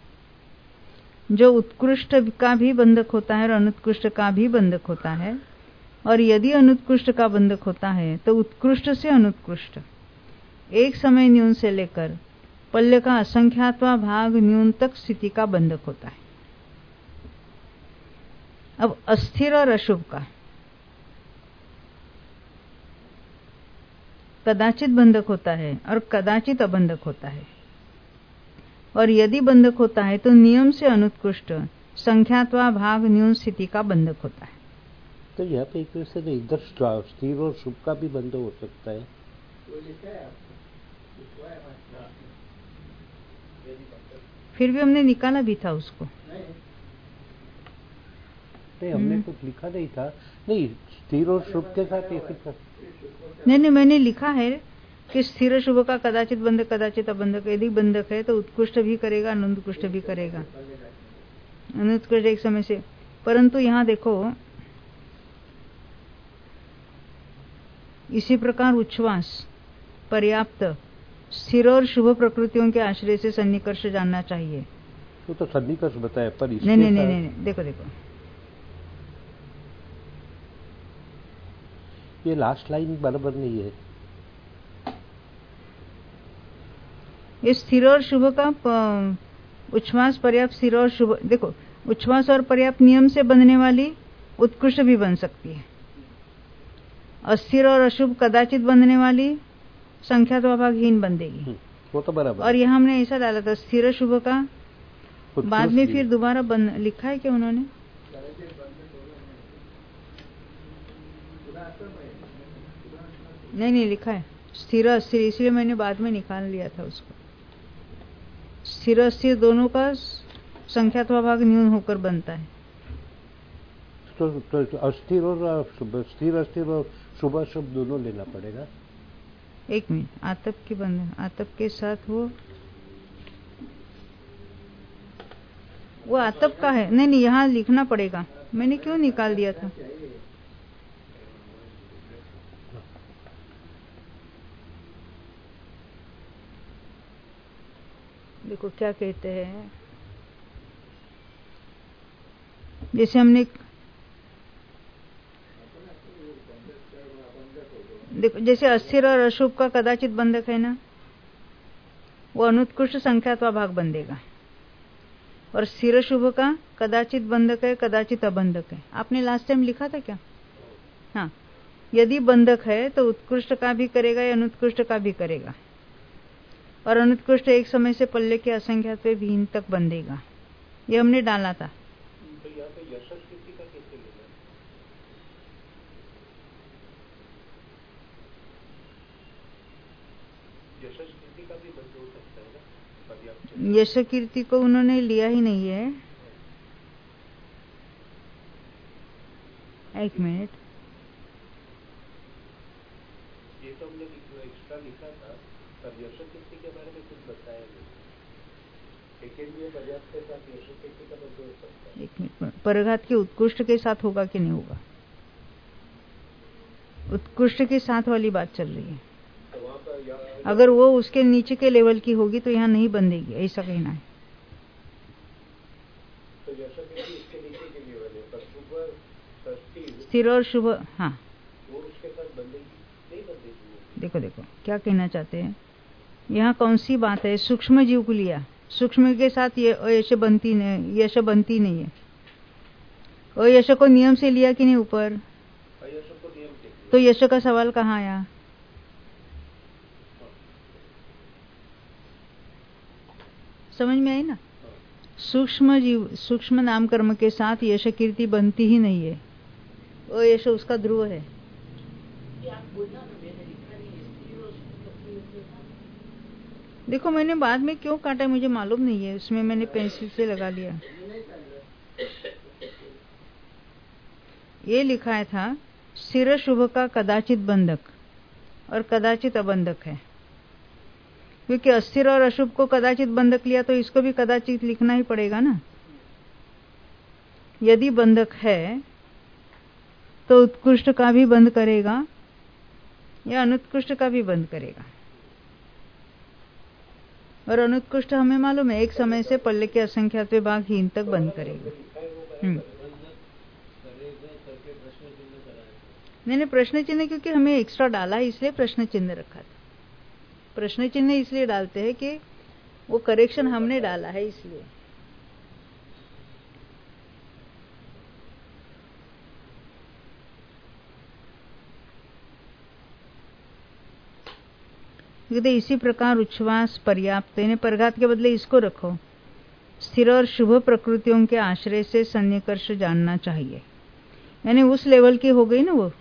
जो उत्कृष्ट का भी बंधक होता है और अनुत्कृष्ट का भी बंधक होता है, और यदि अनुत्कृष्ट का बंधक होता है तो उत्कृष्ट से अनुत्कृष्ट एक समय न्यून से लेकर पल्य का असंख्यात्वा भाग न्यून तक स्थिति का बंधक होता है। अब अस्थिर और अशुभ का कदाचित बंधक होता है और कदाचित अबंधक होता है, और यदि बंधक होता है तो नियम से अनुत्कृष्ट संख्यात्वा भाग न्यून स्थिति का बंधक होता है।
तो यहाँ पे एक तरह से इधर स्थिर और शुभ का भी बंधक हो सकता है।
फिर भी हमने निकाला भी था उसको।
नहीं, हमने कुछ लिखा नहीं था। नहीं, स्थिर और शुभ के साथ ऐसे कर...
नहीं नहीं मैंने लिखा है कि स्थिर शुभ का कदाचित बंधक कदाचित अबंधक, यदि बंधक है तो उत्कृष्ट भी करेगा अनुत्कृष्ट भी करेगा, अनुत्कृष्ट एक समय से। परंतु यहाँ देखो, इसी प्रकार उच्छ्वास पर्याप्त स्थिर और शुभ प्रकृतियों के आश्रय से सन्निकर्ष जानना चाहिए।
तो तो सन्निकर्ष बताया, पर इसके
नहीं नहीं नहीं नहीं देखो देखो
ये लास्ट लाइन बराबर नहीं है।
ये स्थिर और शुभ का उच्छ्वास पर्याप्त स्थिर और शुभ, देखो उच्छ्वास और पर्याप्त नियम से बनने वाली उत्कृष्ट भी बन सकती है, अस्थिर और अशुभ कदाचित बनने वाली संख्या तो अभागहीन बन देगी।
वो तो बराबर।
और यहाँ हमने ऐसा डाला था स्थिर शुभ का, बाद में फिर दोबारा बन लिखा है क्या उन्होंने? नहीं नहीं लिखा है स्थिर अस्थिर, इसलिए मैंने बाद में निकाल लिया था उसको। स्थिर अस्थिर दोनों का संख्यात्वा भाग न्यून होकर बनता है।
तो, तो, तो अस्थिर और स्थिर अस्थिर और शुभ शुभ दोनों लेना पड़ेगा।
एक मिनट, आतप के बंधन, आतप के साथ वो वो आतप का है। नहीं नहीं यहाँ लिखना पड़ेगा, मैंने क्यों निकाल दिया था? देखो क्या कहते हैं, जैसे हमने देखो जैसे अस्थिर और अशुभ का कदाचित बंधक है ना, वो अनुत्कृष्ट संख्यात्वा भाग बंधेगा, और स्थिर शुभ का कदाचित बंधक है कदाचित अबंधक है। आपने लास्ट टाइम लिखा था क्या? हाँ, यदि बंधक है तो उत्कृष्ट का भी करेगा या अनुत्कृष्ट का भी करेगा, और अनुत्कृष्ट एक समय से पल्ले के असंख्यात्व विहीन तक बंधेगा। ये हमने डाला था।
तो यहाँ पे यशस्कृति का कैसे लेना? यशस्कृति का भी बंध हो सकता है ना पर्याप्त?
यशकीर्ति को उन्होंने लिया ही नहीं है। एक मिनट,
ये तो हमने एक्स्ट्रा लिखा था, पर यशस्कृति के बारे में कुछ बताया नहीं। सेकेंड में पर्याप्त के साथ यशस्कृति का बंध हो सकता है।
एक मिनट, परघात के उत्कृष्ट के साथ होगा कि नहीं होगा? उत्कृष्ट के साथ वाली बात चल रही है।
तो वहाँ पर
अगर वो उसके नीचे के लेवल की होगी तो यहाँ नहीं बंधेगी, ऐसा कहना है।
तो यशस्कृति इसके नीचे के लेवल है, पर शुभ
स्थिर और शुभ, हाँ
वो उसके साथ बंधेगी नहीं बंधेगी?
देखो देखो क्या कहना चाहते हैं, यहाँ कौन सी बात है? सूक्ष्म जीव को लिया, सूक्ष्म के साथ ये यश बनती नहीं, यश बनती नहीं है। और यश को नियम से लिया कि नहीं ऊपर? तो यश का सवाल कहाँ आया? समझ में आई ना? सूक्ष्म जीव, सूक्ष्म नाम कर्म के साथ यश कीर्ति बनती ही नहीं है, वो यश उसका ध्रुव है। देखो मैंने बाद में क्यों काटा मुझे मालूम नहीं है, उसमें मैंने पेंसिल से लगा लिया। ये लिखा था स्थिर शुभ का कदाचित बंधक और कदाचित अबंधक है, क्योंकि अस्थिर और अशुभ को कदाचित बंधक लिया तो इसको भी कदाचित लिखना ही पड़ेगा ना। यदि बंधक है तो उत्कृष्ट का भी बंद करेगा या अनुत्कृष्ट का भी बंद करेगा। और अनुत्कृष्ट हमें मालूम है एक समय से पल्ले के असंख्यात्वे भाग हीन तक बंद करेगा। हम्म नहीं नहीं प्रश्न चिन्ह क्योंकि हमें एक्स्ट्रा डाला है इसलिए प्रश्न चिन्ह रखा था। प्रश्न चिन्ह इसलिए डालते हैं कि वो करेक्शन हमने डाला है इसलिए। कहते इसी प्रकार उच्छ्वास पर्याप्त, यानी परघात के बदले इसको रखो, स्थिर और शुभ प्रकृतियों के आश्रय से सन्निकर्ष जानना चाहिए। यानी उस लेवल की हो गई ना वो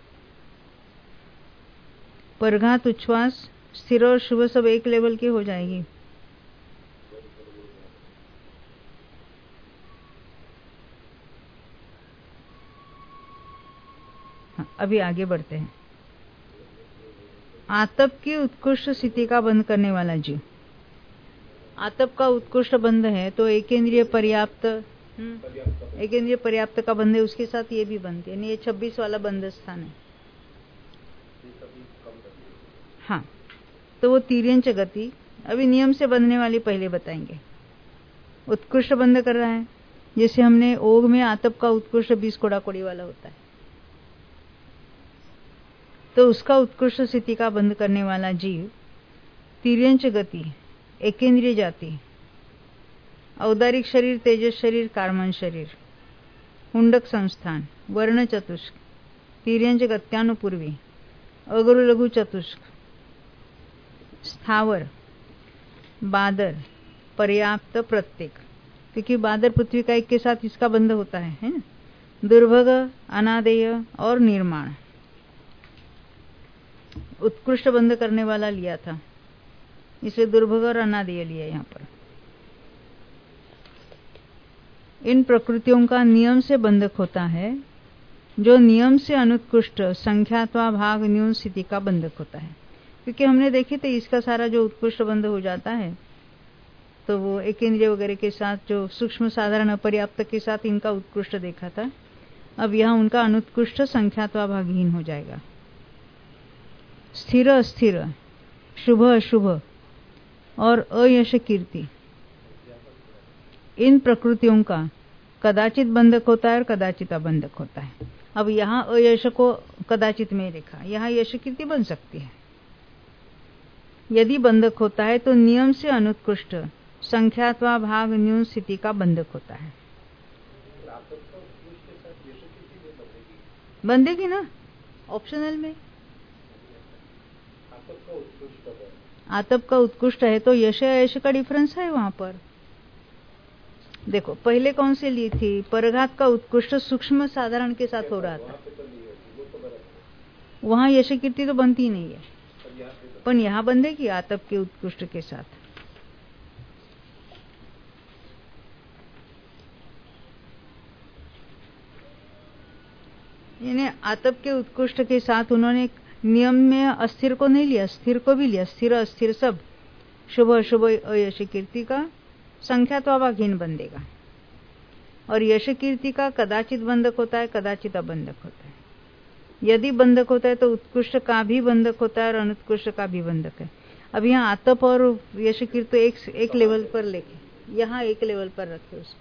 परघात उच्छ्वास स्थिर और शुभ सब एक लेवल की हो जाएगी। हाँ, अभी आगे बढ़ते हैं। आतप की उत्कृष्ट स्थिति का बंध करने वाला जीव। आतप का उत्कृष्ट बंध है तो एकेंद्रिय पर्याप्त, एकेंद्रिय पर्याप्त का बंध है, उसके साथ ये भी बंध है, यानी ये छब्बीस वाला बंध स्थान है। हाँ, तो वो तीर्यंच गति अभी नियम से बंधने वाली पहले बताएंगे। उत्कृष्ट बंध कर रहा है, जैसे हमने ओग में आतप का उत्कृष्ट बीस कोड़ा कोड़ी वाला होता है, तो उसका उत्कृष्ट स्थिति का बंध करने वाला जीव तीर्यंच गति, एकेंद्रिय जाति, औदारिक शरीर, तेजस शरीर, कार्मन शरीर, हुंडक संस्थान, वर्ण चतुष्क, तीर्यंच गत्यानुपूर्वी, अगरु लघु चतुष्क, स्थावर, बादर, पर्याप्त, प्रत्येक, क्योंकि बादर पृथ्वी का एक के साथ इसका बंध होता है, है ना? दुर्भग, अनादेय और निर्माण उत्कृष्ट बंध करने वाला लिया था, इसलिए दुर्भग और अनादेय लिया यहाँ पर। इन प्रकृतियों का नियम से बंधक होता है, जो नियम से अनुत्कृष्ट संख्यात्वा भाग न्यून स्थिति का बंधक होता है। क्योंकि हमने देखे थे इसका सारा जो उत्कृष्ट बंध हो जाता है तो वो एकेंद्रिय वगैरह के साथ, जो सूक्ष्म साधारण अपर्याप्त के साथ इनका उत्कृष्ट देखा था, अब यहाँ उनका अनुत्कृष्ट संख्यात्वा भागहीन हो जाएगा। स्थिर अस्थिर, शुभ अशुभ और अयश कीर्ति, इन प्रकृतियों का कदाचित बंधक होता है और कदाचित अबंधक होता है। अब यहाँ अयश को कदाचित में देखा, यहाँ यश कीर्ति बन सकती है। यदि बंधक होता है तो नियम से अनुत्कृष्ट संख्यात्वा भाग न्यून स्थिति का बंधक होता है। बंधेगी ना ऑप्शनल में। आतप का उत्कृष्ट है तो यश यश का डिफरेंस है वहां पर। देखो पहले कौन सी ली थी, परघात का उत्कृष्ट सूक्ष्म साधारण के साथ हो रहा था, वहां यश कीर्ति तो बनती नहीं है, पर यहाँ बंधेगी आतप के उत्कृष्ट के साथ। यानी आतप के उत्कृष्ट के साथ उन्होंने नियम में अस्थिर को नहीं लिया, स्थिर को भी लिया, स्थिर अस्थिर सब, शुभ अशुभ अयश कीर्ति का संख्यात्वा भागहीन बंधेगा। और यश कीर्ति का कदाचित बंधक होता है, कदाचित अबंधक होता है। यदि बंधक होता है तो उत्कृष्ट का भी बंधक होता है और अनुत्कृष्ट का भी बंधक है। अब यहाँ आतप और यश कीर्ति एक एक लेवल पर लेके, यहाँ एक लेवल पर रखे उसको।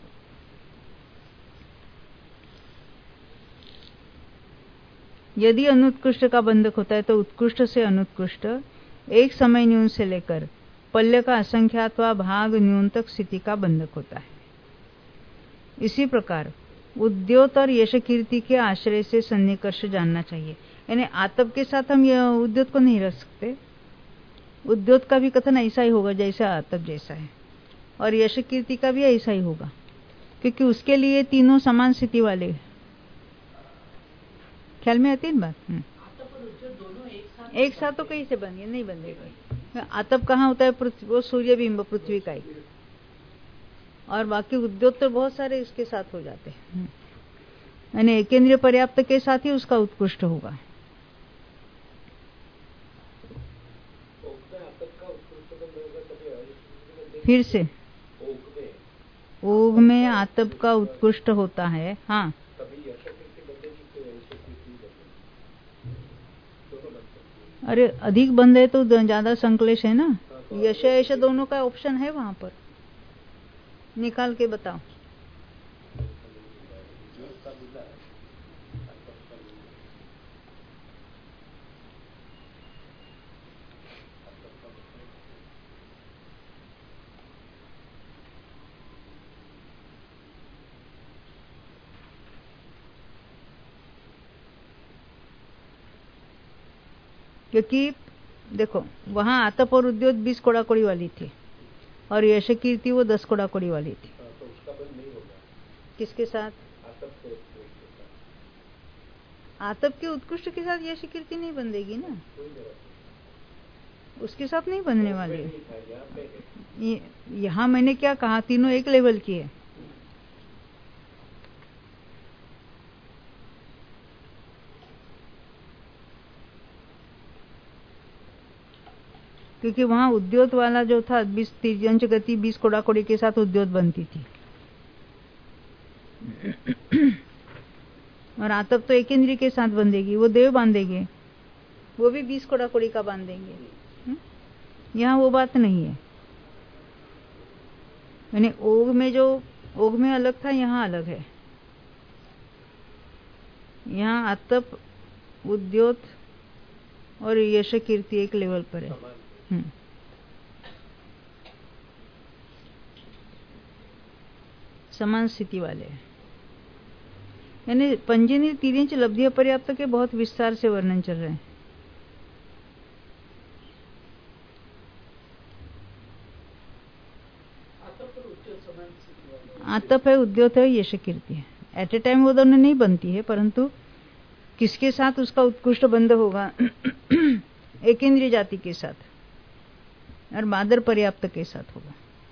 यदि अनुत्कृष्ट का बंधक होता है तो उत्कृष्ट से अनुत्कृष्ट एक समय न्यून से लेकर पल्य का असंख्यात्वा भाग न्यून तक स्थिति का बंधक होता है। इसी प्रकार उद्योत और यश कीर्ति के आश्रय से सन्निकर्ष जानना चाहिए। यानी आतप के साथ हम यह उद्योत को नहीं रख सकते, उद्योत का भी कथन ऐसा ही होगा जैसा आतप जैसा है, और यश कीर्ति का भी ऐसा ही होगा, क्योंकि उसके लिए तीनों समान स्थिति वाले। ख्याल में आती है बात? एक साथ तो कहीं से बन नहीं बनेगा। आतप कहाँ होता है? पृथ्वी, वो सूर्य बिंब पृथ्वी का ही, और बाकी उद्योग तो बहुत सारे इसके साथ हो जाते हैं। यानी एकेंद्रिय पर्याप्त के साथ ही उसका उत्कृष्ट होगा। फिर से ओग में आतप का उत्कृष्ट होता है, हाँ, अरे अधिक बंध है तो ज्यादा संकलेश है ना, यश यश दोनों का ऑप्शन है वहां पर, निकाल के बताओ। क्योंकि देखो वहां आतप और उद्योत बीस कोड़ा कोड़ी वाली थी और यश कीर्ति वो दस कोड़ा कोड़ी वाली थी।
तो उसका बंद नहीं होगा
किसके साथ?
आतप के साथ।
आतप के उत्कृष्ट के साथ यश कीर्ति नहीं बंधेगी ना, उसके साथ नहीं बंधने वाली। यहाँ मैंने क्या कहा, तीनों एक लेवल की है। क्योंकि वहां उद्योत वाला जो था बीस तिर्यंच गति बीस कोड़ा कोड़ी के साथ उद्योत बनती थी और आतप तो एक इंद्रिय के साथ बंधेगी, वो देव बांधेंगे, वो भी बीस कोड़ा कोड़ी का बांधेंगे। यहाँ वो बात नहीं है, यानी ओग में जो ओग में अलग था यहाँ अलग है। यहाँ आतप उद्योत और यश कीर्ति एक लेवल पर है। हम्म समान स्थिति वाले हैं। यानी पंजनी तीन लब्धि पर्याप्त के बहुत विस्तार से वर्णन चल रहे हैं। आतप है, उद्योत है, यश कीर्ति है। एट ए टाइम वो दोनों नहीं बनती है, परंतु किसके साथ उसका उत्कृष्ट बंध होगा? एक इंद्रिय जाति के साथ और बादर पर्याप्त के साथ होगा।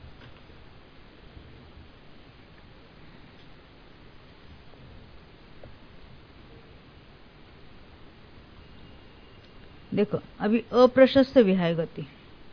देखो अभी अप्रशस्त विहाय गति,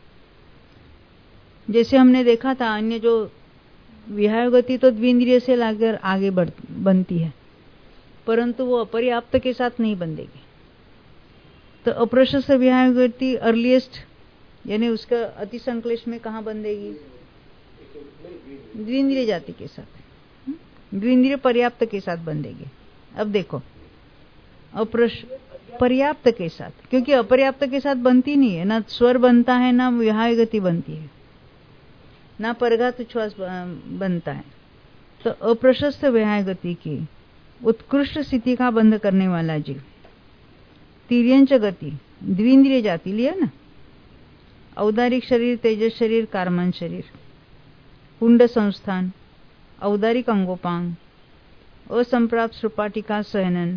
जैसे हमने देखा था अन्य जो विहाय गति तो द्विंद्रिय से लाकर आगे बढ़ बनती है, परंतु वो अपर्याप्त के साथ नहीं बंधेगी। तो अप्रशस्त विहाय गति अर्लीस्ट यानी उसका अति संक्लेश में कहाँ बंधेगी? द्विंद्रिय जाति के साथ, द्विंद्रिय पर्याप्त के साथ बंधेगी। अब देखो अप्रश पर्याप्त के साथ, क्योंकि अपर्याप्त के साथ बनती नहीं है, ना स्वर बनता है, ना विहाय गति बनती है, ना परघात उच्छ्वास बनता है। तो अप्रशस्त विहाय गति की उत्कृष्ट स्थिति का बंध करने वाला जीव तिर्यंच गति द्विंद्रिय जाति लिया ना, औदारिक शरीर, तेजस शरीर, कार्मन शरीर, कुंड संस्थान, औदारिक अंगोपांग, असंप्राप्त श्रुपाटिका सहनन,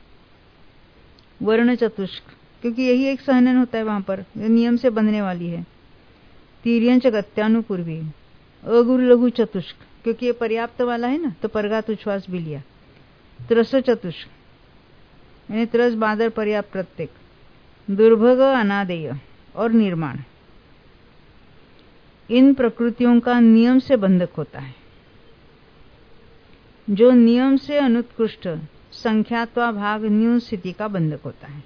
वर्ण चतुष्क, क्योंकि यही एक सहनन होता है वहां पर, नियम से बंधने वाली है। तिर्यंच गत्यानुपूर्वी, अगुरु लघु चतुष्क, क्योंकि ये पर्याप्त वाला है ना, तो परघात उच्छ्वास भी लिया। त्रस चतुष्क यानी त्रस बादर पर्याप्त प्रत्येक, दुर्भग अनादेय और निर्माण, इन प्रकृतियों का नियम से बंधक होता है। जो नियम से अनुत्कृष्ट संख्यात्वा भाग न्यून स्थिति का बंधक होता है।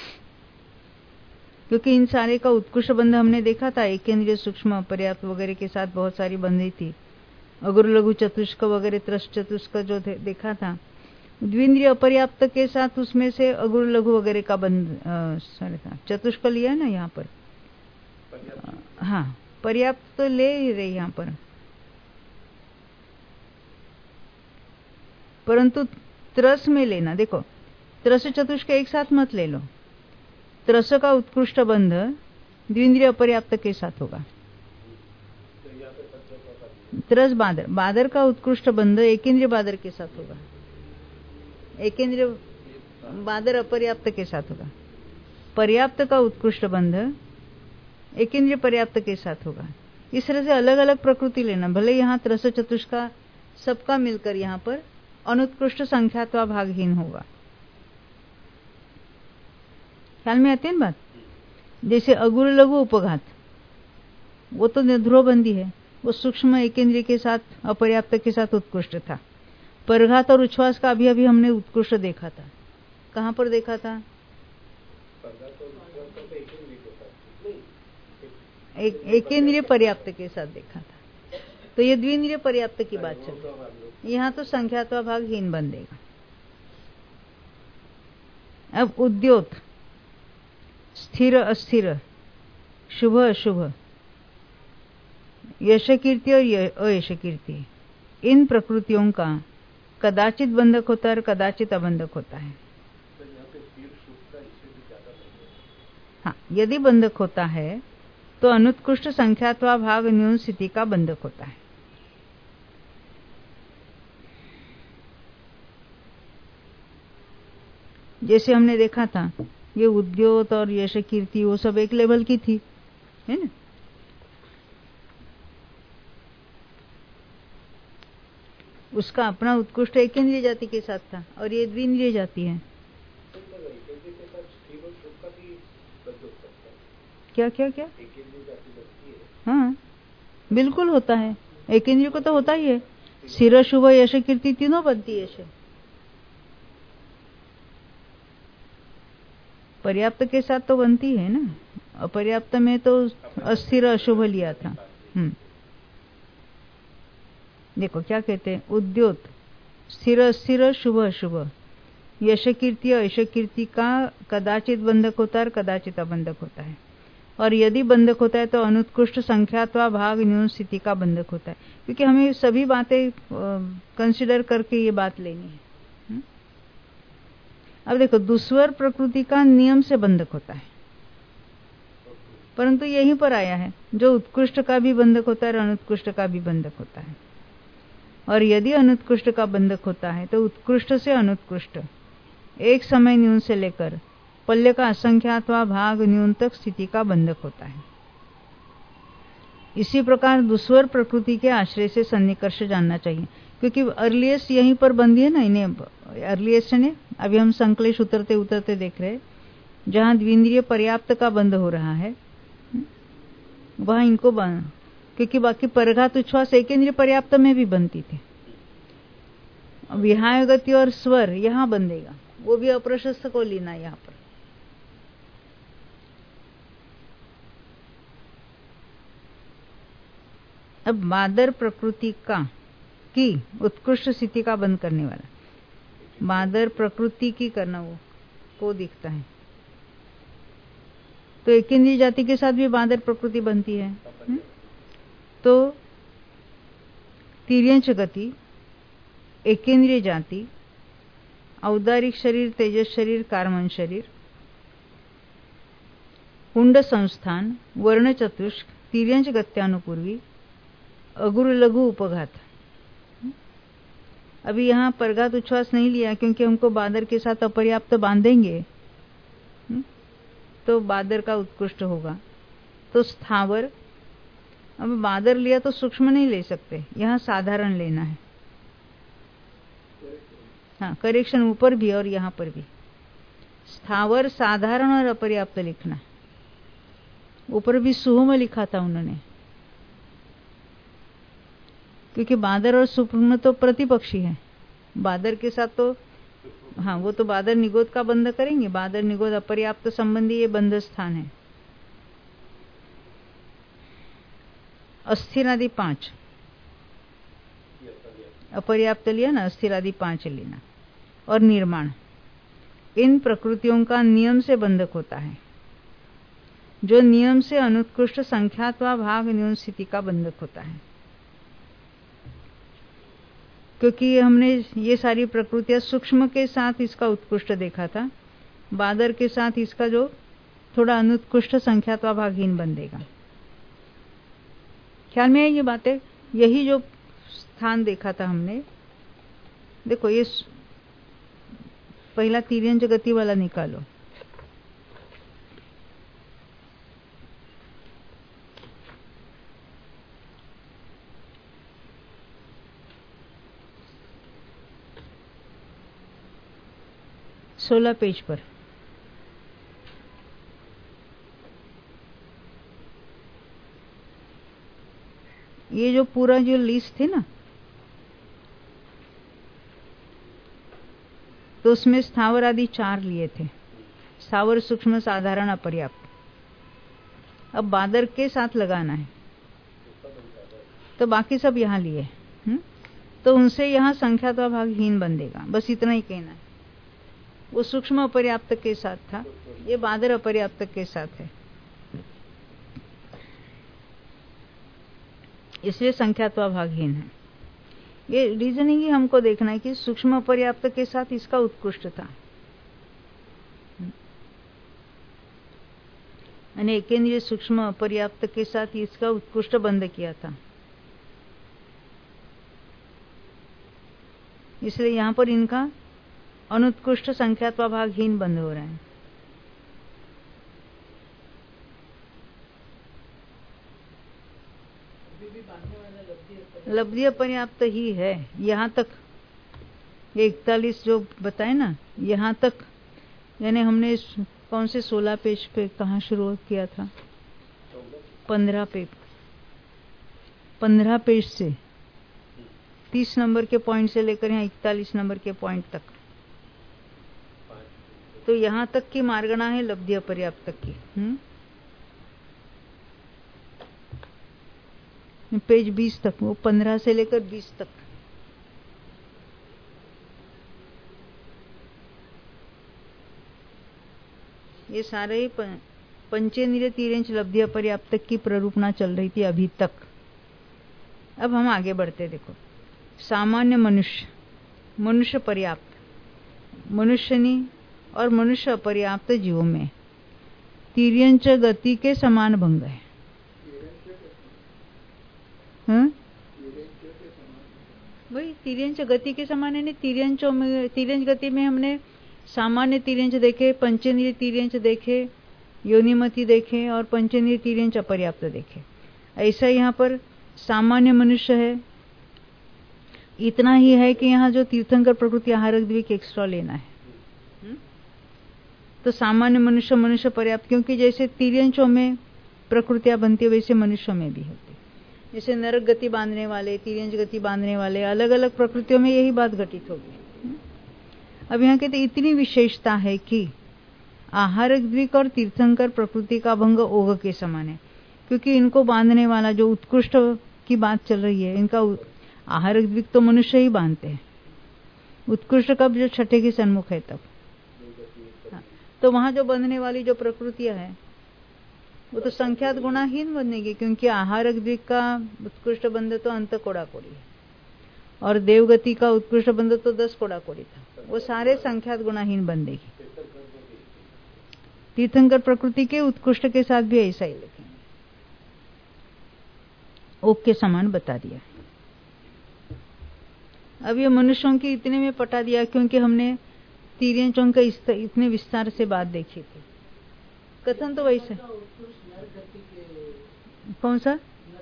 क्योंकि इन सारे का उत्कृष्ट बंध हमने देखा था, एक केंद्रीय सूक्ष्म पर्याप्त वगैरह के साथ बहुत सारी बंधी थी। अगुरु लघु चतुष्क वगैरह त्रस चतुष्क जो देखा था, द्विंद्रिय अपर्याप्त के साथ उसमें से अगुरु लघु वगैरह का बंध सॉरी था, चतुष्क लिया ना यहाँ पर। हाँ पर्याप्त तो ले ही रहे यहाँ पर, परंतु त्रस में लेना। देखो त्रस चतुष्क एक साथ मत ले लो, त्रस का उत्कृष्ट बंध द्विंद्रिय अपर्याप्त के साथ होगा। त्रस बादर, बादर का उत्कृष्ट बंध एकेंद्रिय बादर के साथ होगा, एकेंद्रिय बादर अपर्याप्त के साथ होगा। पर्याप्त का उत्कृष्ट बंध एकेंद्रिय पर्याप्त के साथ होगा। इस तरह से अलग अलग प्रकृति लेना, भले यहाँ त्रस चतुष्का सबका मिलकर यहाँ पर अनुत्कृष्ट संख्यात्वा भागहीन होगा। ख्याल में आती है ना बात? जैसे अगुरु लघु उपघात, वो तो ध्रुवबंदी है, वो सूक्ष्म एकेंद्रिय के साथ अपर्याप्त के साथ उत्कृष्ट था। परघात और उच्छ्वास का अभी अभी हमने उत्कृष्ट देखा था। कहां पर देखा था? एक एक इंद्रिय पर्याप्त के साथ देखा था। तो ये द्विंद्रिय पर्याप्त की बात चल रही, यहाँ तो संख्यात्वा भाग हीन बन देगा। अब उद्योत, स्थिर अस्थिर, शुभ अशुभ, यश कीर्ति और अयश कीर्ति, इन प्रकृतियों का कदाचित बंधक होता है और कदाचित अबंधक होता है। हाँ, यदि बंधक होता है तो अनुत्कृष्ट संख्यात्वा भाग न्यून स्थिति का बंधक होता है। जैसे हमने देखा था, ये उद्योत और यश कीर्ति वो सब एक लेवल की थी, है ना। उसका अपना उत्कृष्ट एक इंद्रिय जाति के साथ था और ये द्विंद्रिय जाति है। क्या क्या क्या हाँ, बिल्कुल होता है। एक इंद्रिय को तो होता ही है। स्थिर शुभ यश कीर्ति तीनों बनती है। पर्याप्त के साथ तो बनती है ना, अपर्याप्त में तो अस्थिर अशुभ लिया था। हम्म देखो क्या कहते हैं, उद्योत, स्थिर अस्थिर, शुभ अशुभ, यश कीर्ति और यश कीर्ति का कदाचित बंधक होता है और कदाचित अबंधक होता है। और यदि बंधक होता है तो अनुत्कृष्ट संख्यात्वा भाग न्यून स्थिति का बंधक होता है, क्योंकि हमें सभी बातें कंसिडर करके ये बात लेनी है। हुँ? अब देखो, दुस्वर प्रकृति का नियम से बंधक होता है, परंतु यहीं पर आया है जो उत्कृष्ट का भी बंधक होता है और अनुत्कृष्ट का भी बंधक होता है। और यदि अनुत्कृष्ट का बंधक होता है तो उत्कृष्ट से अनुत्कृष्ट एक समय न्यून से लेकर पल्य का असंख्यात्वा भाग न्यून तक स्थिति का बंधक होता है। इसी प्रकार दुस्वर प्रकृति के आश्रय से सन्निकर्ष जानना चाहिए, क्योंकि अर्लिएस्ट यहीं पर बंदी है ना। इन्हें अर्लिएस्ट ने अभी हम संकलेश उतरते उतरते देख रहे हैं, जहां द्विंद्रिय पर्याप्त का बंध हो रहा है वहां इनको बंद, क्योंकि बाकी परघात उच्छ्वास एक इंद्रिय पर्याप्त में भी बनती थी। विहाय गति और स्वर यहां बंधेगा, वो भी अप्रशस्त को लेना यहाँ पर। अब मादर प्रकृति का की उत्कृष्ट स्थिति का बंद करने वाला, मादर प्रकृति की करना वो को दिखता है, तो एक इंद्रिय जाति के साथ भी मादर प्रकृति बनती है। हुँ? तो तिर्यंच गति, एकेंद्रिय जाति, औदारिक शरीर, तेजस शरीर, कार्मन शरीर, कुंड संस्थान, वर्ण चतुष्क, तिर्यंच गत्यानुपूर्वी, अगुरु लघु उपघात। अभी यहाँ परघात उच्छ्वास नहीं लिया क्योंकि हमको बादर के साथ अपर्याप्त बांधेंगे तो बादर का उत्कृष्ट होगा। तो स्थावर, अब बादर लिया तो सूक्ष्म नहीं ले सकते, यहाँ साधारण लेना है। हाँ, करेक्शन ऊपर भी और यहाँ पर भी स्थावर, साधारण और अपर्याप्त लिखना। ऊपर भी सुहुम लिखा था उन्होंने, क्योंकि बादर और सूक्ष्म तो प्रतिपक्षी है। बादर के साथ तो हाँ, वो तो बादर निगोद का बंध करेंगे। बादर निगोद अपर्याप्त संबंधी ये बंध स्थान है। अस्थिर आदि पांच, अपर्याप्त लिया ना, अस्थिर आदि पांच लेना। और निर्माण, इन प्रकृतियों का नियम से बंधक होता है, जो नियम से अनुत्कृष्ट संख्यात्वा भाग न्यून स्थिति का बंधक होता है। क्योंकि हमने ये सारी प्रकृतियां सूक्ष्म के साथ इसका उत्कृष्ट देखा था, बादर के साथ इसका जो थोड़ा अनुत्कृष्ट संख्यात्वा भागहीन बंधेगा। ख्याल में है ये बातें? यही जो स्थान देखा था हमने, देखो ये पहला तिर्यंच गति वाला निकालो। सोलह पेज पर ये जो पूरा जो लिस्ट थी ना, तो उसमें स्थावर आदि चार लिए थे, स्थावर, सूक्ष्म, साधारण, अपर्याप्त। अब बादर के साथ लगाना है, तो बाकी सब यहाँ लिए, हुँ? तो उनसे यहाँ संख्यात्वा भागहीन बंधेगा, बस इतना ही कहना है। वो सूक्ष्म अपर्याप्त के साथ था, ये बादर अपर्याप्त के साथ है, इसलिए संख्यात्वा भागहीन है। ये रीजनिंग ही हमको देखना है कि सूक्ष्म अपर्याप्त के साथ इसका उत्कृष्ट था, यानी एकेंद्रीय सूक्ष्म अपर्याप्त के साथ इसका उत्कृष्ट बंध किया था, इसलिए यहां पर इनका अनुत्कृष्ट संख्यात्वा भागहीन बंध हो रहा है। लब्धि अपर्याप्त ही है यहाँ तक, ये इकतालीस जो बताए ना यहाँ तक, यानी हमने कौन से सोलह पेज पे कहाँ शुरू किया था, पंद्रह पे पंद्रह पेज से तीस नंबर के पॉइंट से लेकर यहाँ इकतालीस नंबर के पॉइंट तक, तो यहाँ तक की मार्गणा है लब्धि अपर्याप्त की। हुँ? पेज बीस तक, वो पंद्रह से लेकर बीस तक। ये सारे ही पंचेंद्रिय तीरेंच लब्धि अपर्याप्त की प्ररूपणा चल रही थी अभी तक। अब हम आगे बढ़ते, देखो सामान्य मनुष्य, मनुष्य पर्याप्त, मनुष्यनी और मनुष्य अपर्याप्त जीवों में तीर्यंच गति के समान भंग है। हाँ? वही तीर्यंच गति के समान है। तीर्यंचों में, तीर्यंच गति में हमने सामान्य तीर्यंच देखे, पंचेंद्रिय तीर्यंच देखे, योनिमति देखे और पंचेंद्रिय तीर्यंच अपर्याप्त देखे। ऐसा यहाँ पर सामान्य मनुष्य है, इतना ही है कि यहाँ जो तीर्थंकर प्रकृति आहारक द्विक एक्स्ट्रा लेना है। तो सामान्य मनुष्य, मनुष्य पर्याप्त, क्योंकि जैसे तीर्यंचों में प्रकृतियां बनती है वैसे मनुष्यों में भी होती, जैसे नरक गति बांधने वाले, तीर्यंच गति बांधने वाले, अलग अलग प्रकृतियों में यही बात घटित होगी। अब यहाँ कहते इतनी विशेषता है कि आहारक द्विक और तीर्थंकर प्रकृति का भंग ओघ के समान है, क्योंकि इनको बांधने वाला जो उत्कृष्ट की बात चल रही है, इनका आहारक द्विक तो मनुष्य ही बांधते हैं, उत्कृष्ट कब, जो छठे के सन्मुख है तब। हाँ, तो वहां जो बंधने वाली जो प्रकृतियां है वो तो संख्यात गुणाहीन बनेगी, क्योंकि आहारक द्विक का उत्कृष्ट बंध तो अंत कोड़ा कोड़ी है और देवगति का उत्कृष्ट बंध तो दस कोड़ा कोड़ी था, वो सारे संख्यात गुणाहीन बंधेगी। तीर्थंकर प्रकृति के उत्कृष्ट के साथ भी ऐसा ही लिखेंगे, ओक के समान बता दिया। अब ये मनुष्यों की इतने में पटा दिया, क्योंकि हमने तीर्यंचों का इतने विस्तार से बात देखी थी। कथन तो वैसे, कौन सा,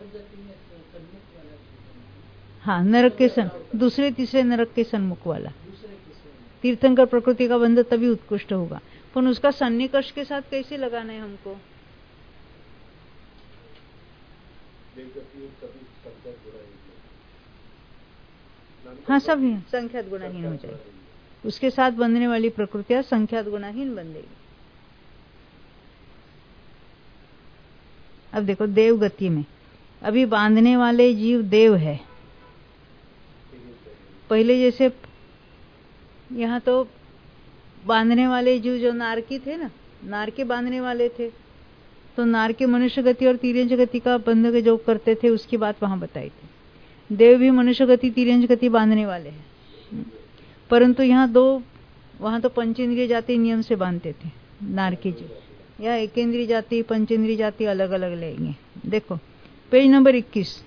हाँ नरक के सन, दूसरे तीसरे नरक के सन्मुख वाला तीर्थंकर प्रकृति का बंध तभी उत्कृष्ट होगा, पर उसका सन्निकर्ष के साथ कैसे लगाना है हमको। हाँ सब है, संख्यात गुणाहीन हो जाए, उसके साथ बंधने वाली प्रकृतियां संख्यात गुणाहीन बन देगी। अब देखो देव गति में अभी बांधने वाले जीव देव है, पहले जैसे यहाँ तो बांधने वाले जीव जो नारकी थे ना, नारकी बांधने वाले थे, तो नारकी मनुष्य गति और तीर्यंच गति का बंध जो करते थे उसकी बात वहां बताई थी। देव भी मनुष्य गति तीर्यंच गति बांधने वाले हैं, परंतु यहाँ दो, वहां तो पंचेंद्रिय जाति नियम से बांधते थे नारकी जी, या एकेंद्रीय जाति पंचेंद्रीय जाति अलग अलग लेंगे। देखो पेज नंबर इक्कीस,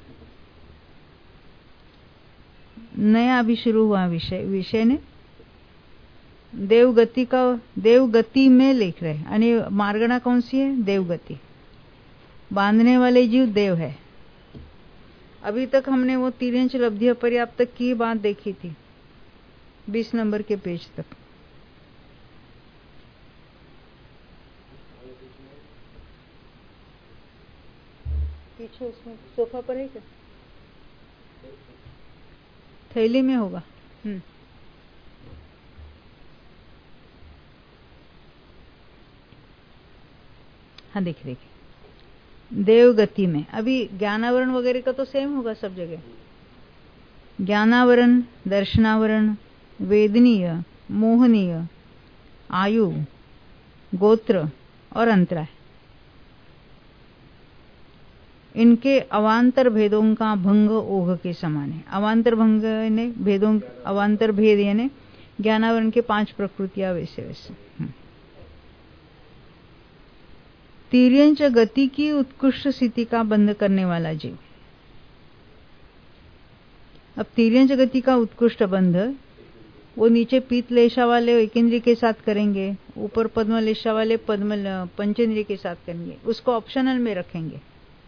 नया अभी शुरू हुआ विषय, विषय ने देवगति का, देवगति में लिख रहे, यानी मार्गणा कौन सी है, देवगति, बांधने वाले जीव देव है। अभी तक हमने वो तीर्यंच लब्धि अपर्याप्त की बात देखी थी, बीस नंबर के पेज तक। पीछे उसमें सोफा पर है क्या, थैली में होगा। हम्म हाँ देख देखिए, देव गति में। अभी ज्ञानावरण वगैरह का तो सेम होगा सब जगह। ज्ञानावरण, दर्शनावरण, वेदनीय, मोहनीय, आयु, गोत्र और अंतराय, इनके अवांतर भेदों का भंग ओघ के समान है। अवांतर भंग यानी भेदों, अवांतर भेद यानी ज्ञानावरण के पांच प्रकृतियां वैसे वैसे। तिर्यंच गति की उत्कृष्ट स्थिति का बंध करने वाला जीव। अब तिर्यंच गति का उत्कृष्ट बंध वो नीचे पीत लेशा वाले एकेंद्रिय के साथ करेंगे, ऊपर पद्म लेशा वाले पद्म पंचेंद्रिय के साथ करेंगे, उसको ऑप्शनल में रखेंगे।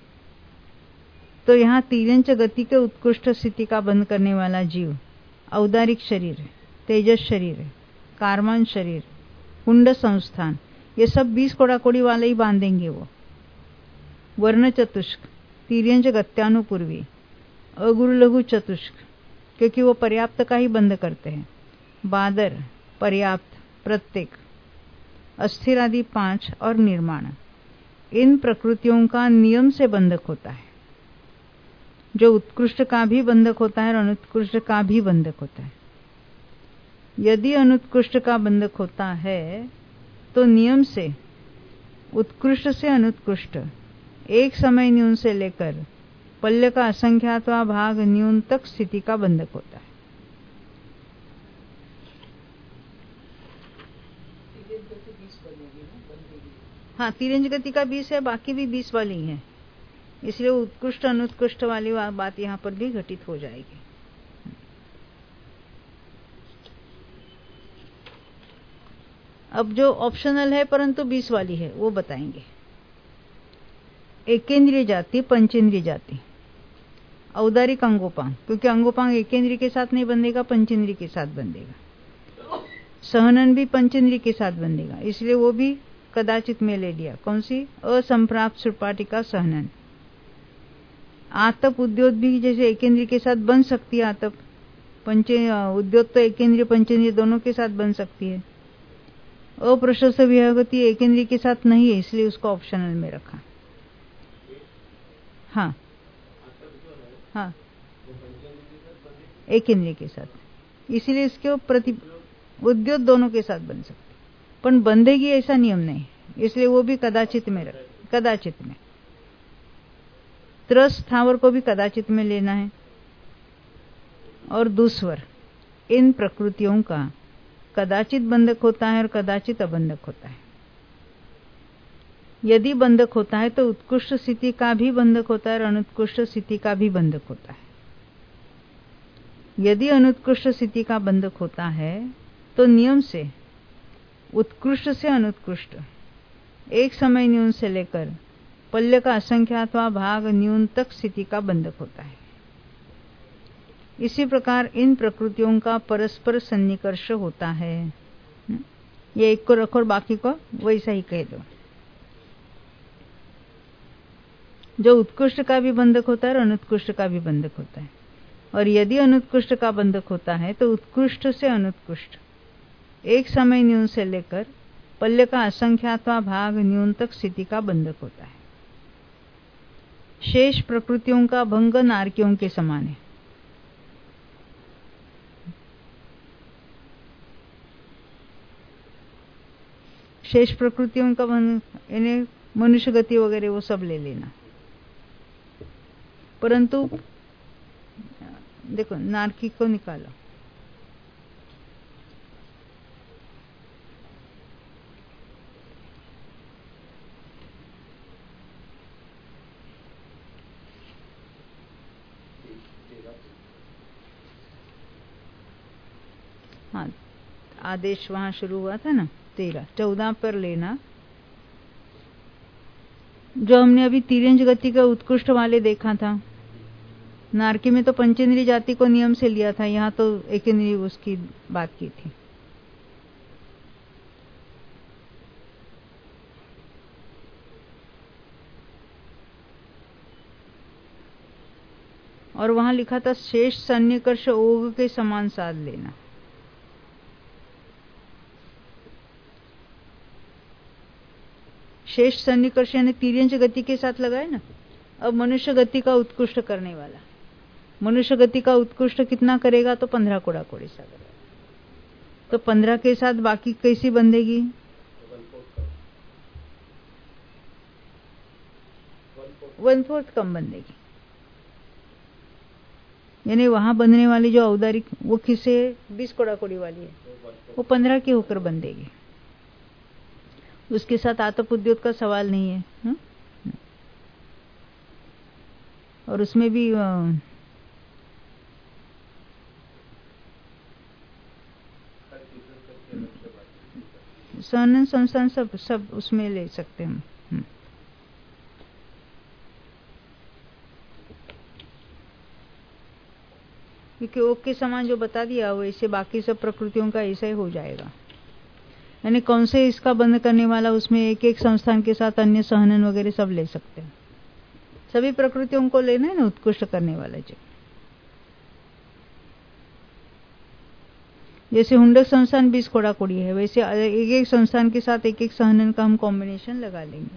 तो यहाँ तिर्यंच गति के उत्कृष्ट स्थिति का बंध करने वाला जीव औदारिक शरीर है, तेजस शरीर है, कारमान शरीर, कुंड संस्थान, ये सब बीस कोड़ाकोड़ी वाले ही बांधेंगे। वो वर्ण चतुष्क, तिर्यंच गत्यानुपूर्वी, अगुरु लघु चतुष्क, क्योंकि वो पर्याप्त का ही बंध करते हैं। बादर, पर्याप्त, प्रत्येक, अस्थिर आदि पांच और निर्माण, इन प्रकृतियों का नियम से बंधक होता है। जो उत्कृष्ट का भी बंधक होता है और अनुत्कृष्ट का भी बंधक होता है। यदि अनुत्कृष्ट का बंधक होता है तो नियम से उत्कृष्ट से अनुत्कृष्ट एक समय न्यून से लेकर पल्य का असंख्यातवा भाग न्यून तक स्थिति का बंधक होता है। हाँ, तिर्यंच गति का बीस है, बाकी भी बीस वाली है, इसलिए उत्कृष्ट अनुत्कृष्ट वाली बात यहाँ पर भी घटित हो जाएगी। अब जो ऑप्शनल है परंतु बीस वाली है वो बताएंगे। एकेंद्रिय जाति, पंचेंद्रिय जाति, औदारिक अंगोपांग, क्योंकि अंगोपांग एकेंद्रिय के साथ नहीं बंधेगा, पंचेंद्रिय के साथ बंधेगा। सहनन भी पंचेंद्रिय के साथ बंधेगा, इसलिए वो भी कदाचित में ले लिया। कौन सी? असंप्राप्त सुपाटिका सहनन। आतप उद्योत भी जैसे एकेंद्रिय के साथ बन सकती है। आतप पंचे उद्योत तो एकेंद्रिय पंचेंद्रिय दोनों के साथ बन सकती है। अप्रशस्त विहगति एकेंद्रिय के साथ नहीं है, इसलिए उसको ऑप्शनल में रखा। हाँ हाँ, एकेंद्रिय के साथ, इसीलिए इसके प्रति उद्योत दोनों के साथ बन सकते, पर बंधेगी ऐसा नियम नहीं, इसलिए वो भी कदाचित में रख, कदाचित में। त्रस स्थावर को भी कदाचित में लेना है। और दूसवर, इन प्रकृतियों का कदाचित बंधक होता है और कदाचित अबंधक होता है। यदि बंधक होता है तो उत्कृष्ट स्थिति का भी बंधक होता है और अनुत्कृष्ट स्थिति का भी बंधक होता है। यदि अनुत्कृष्ट स्थिति का बंधक होता है तो नियम से उत्कृष्ट से अनुत्कृष्ट एक समय न्यून से लेकर पल्य का असंख्यातवा भाग न्यून तक स्थिति का बंधक होता है। इसी प्रकार इन प्रकृतियों का परस्पर सन्निकर्ष होता है। ये एक को रखो और बाकी को वैसा ही कह दो। जो उत्कृष्ट का भी बंधक होता है और अनुत्कृष्ट का भी बंधक होता है। और यदि अनुत्कृष्ट का बंधक होता है तो उत्कृष्ट से अनुत्कृष्ट एक समय न्यून से लेकर पल्य का असंख्यातवा भाग न्यून तक स्थिति का बंधक होता है। शेष प्रकृतियों का भंग नारकियों के समान है। शेष प्रकृतियों का भंग इन्हें मनुष्य गति वगैरह वो सब ले लेना, परंतु देखो नारकी को निकालो। हाँ, आदेश वहां शुरू हुआ था ना, तेरह चौदह पर लेना। जो हमने अभी तिर्यंच गति का उत्कृष्ट वाले देखा था, नारकी में तो पंचेंद्रिय जाति को नियम से लिया था, यहाँ तो एकेंद्रिय उसकी बात की थी। और वहां लिखा था शेष सन्निकर्ष ओघ के समान साध लेना। शेष सन्निकर्ष यानी तिर्यंच गति के साथ लगाए ना। अब मनुष्य गति का उत्कृष्ट करने वाला, मनुष्य गति का उत्कृष्ट कितना करेगा तो पंद्रह कोड़ा कोड़ी सागर। तो पंद्रह के साथ बाकी कैसी बंधेगी? वन फोर्थ कम बंधेगी। यानी वहां बंधने वाली जो औदारिक वो किसे बीस कोड़ा कोड़ी वाली है, वो पंद्रह की होकर बंधेगी। उसके साथ आतप उद्योत का सवाल नहीं है, हा? और उसमें भी सहनन संस्थान सब सब उसमें ले सकते हैं हम। क्योंकि ओक के समान जो बता दिया वैसे बाकी सब प्रकृतियों का ऐसा ही हो जाएगा। यानी कौन से इसका बंद करने वाला, उसमें एक एक संस्थान के साथ अन्य सहनन वगैरह सब ले सकते हैं। सभी प्रकृतियों को लेना है ना उत्कृष्ट करने वाला जो। जैसे हुंडक संस्थान बीस कोड़ा कोड़ी है, वैसे एक एक संस्थान के साथ एक एक सहनन का हम कॉम्बिनेशन लगा लेंगे।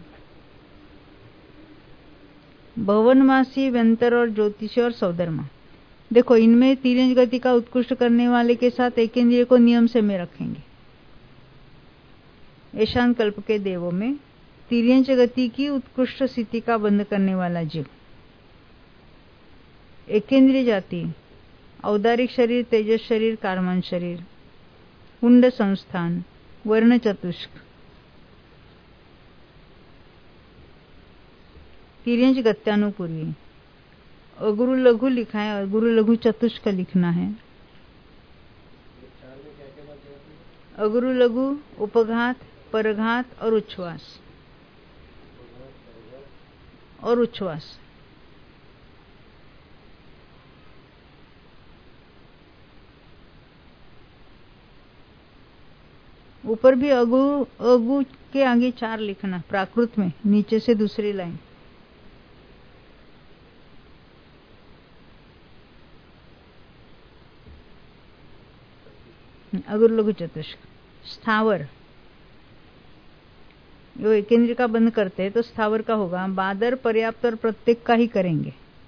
भवनवासी, व्यंतर और ज्योतिषी और सौधर्मा, देखो इनमें तिर्यंच गति का उत्कृष्ट करने वाले के साथ एक इंद्रिय को नियम से में रखेंगे। ईशान कल्प के देवों में तिर्यंच गति की उत्कृष्ट स्थिति का बंद करने वाला जीव, एकेंद्रिय जाति, औदारिक शरीर, तेजस शरीर, कार्मन शरीर, हुंड संस्थान, वर्ण चतुष्क, तिर्यंच गत्यानुपूर्वी, अगुरु लघु लिखा है, अगुरु लघु चतुष्क लिखना है। अगुरु लघु, उपघात, परघात और उच्छ्वास और उच्छ्वास। ऊपर भी अगु अगु के आगे चार लिखना प्राकृत में, नीचे से दूसरी लाइन। अगुरु लघु चतुष्क। स्थावर, जो एकेंद्र का बंद करते हैं तो स्थावर का होगा बादर, पर्याप्त और प्रत्येक का ही करेंगे।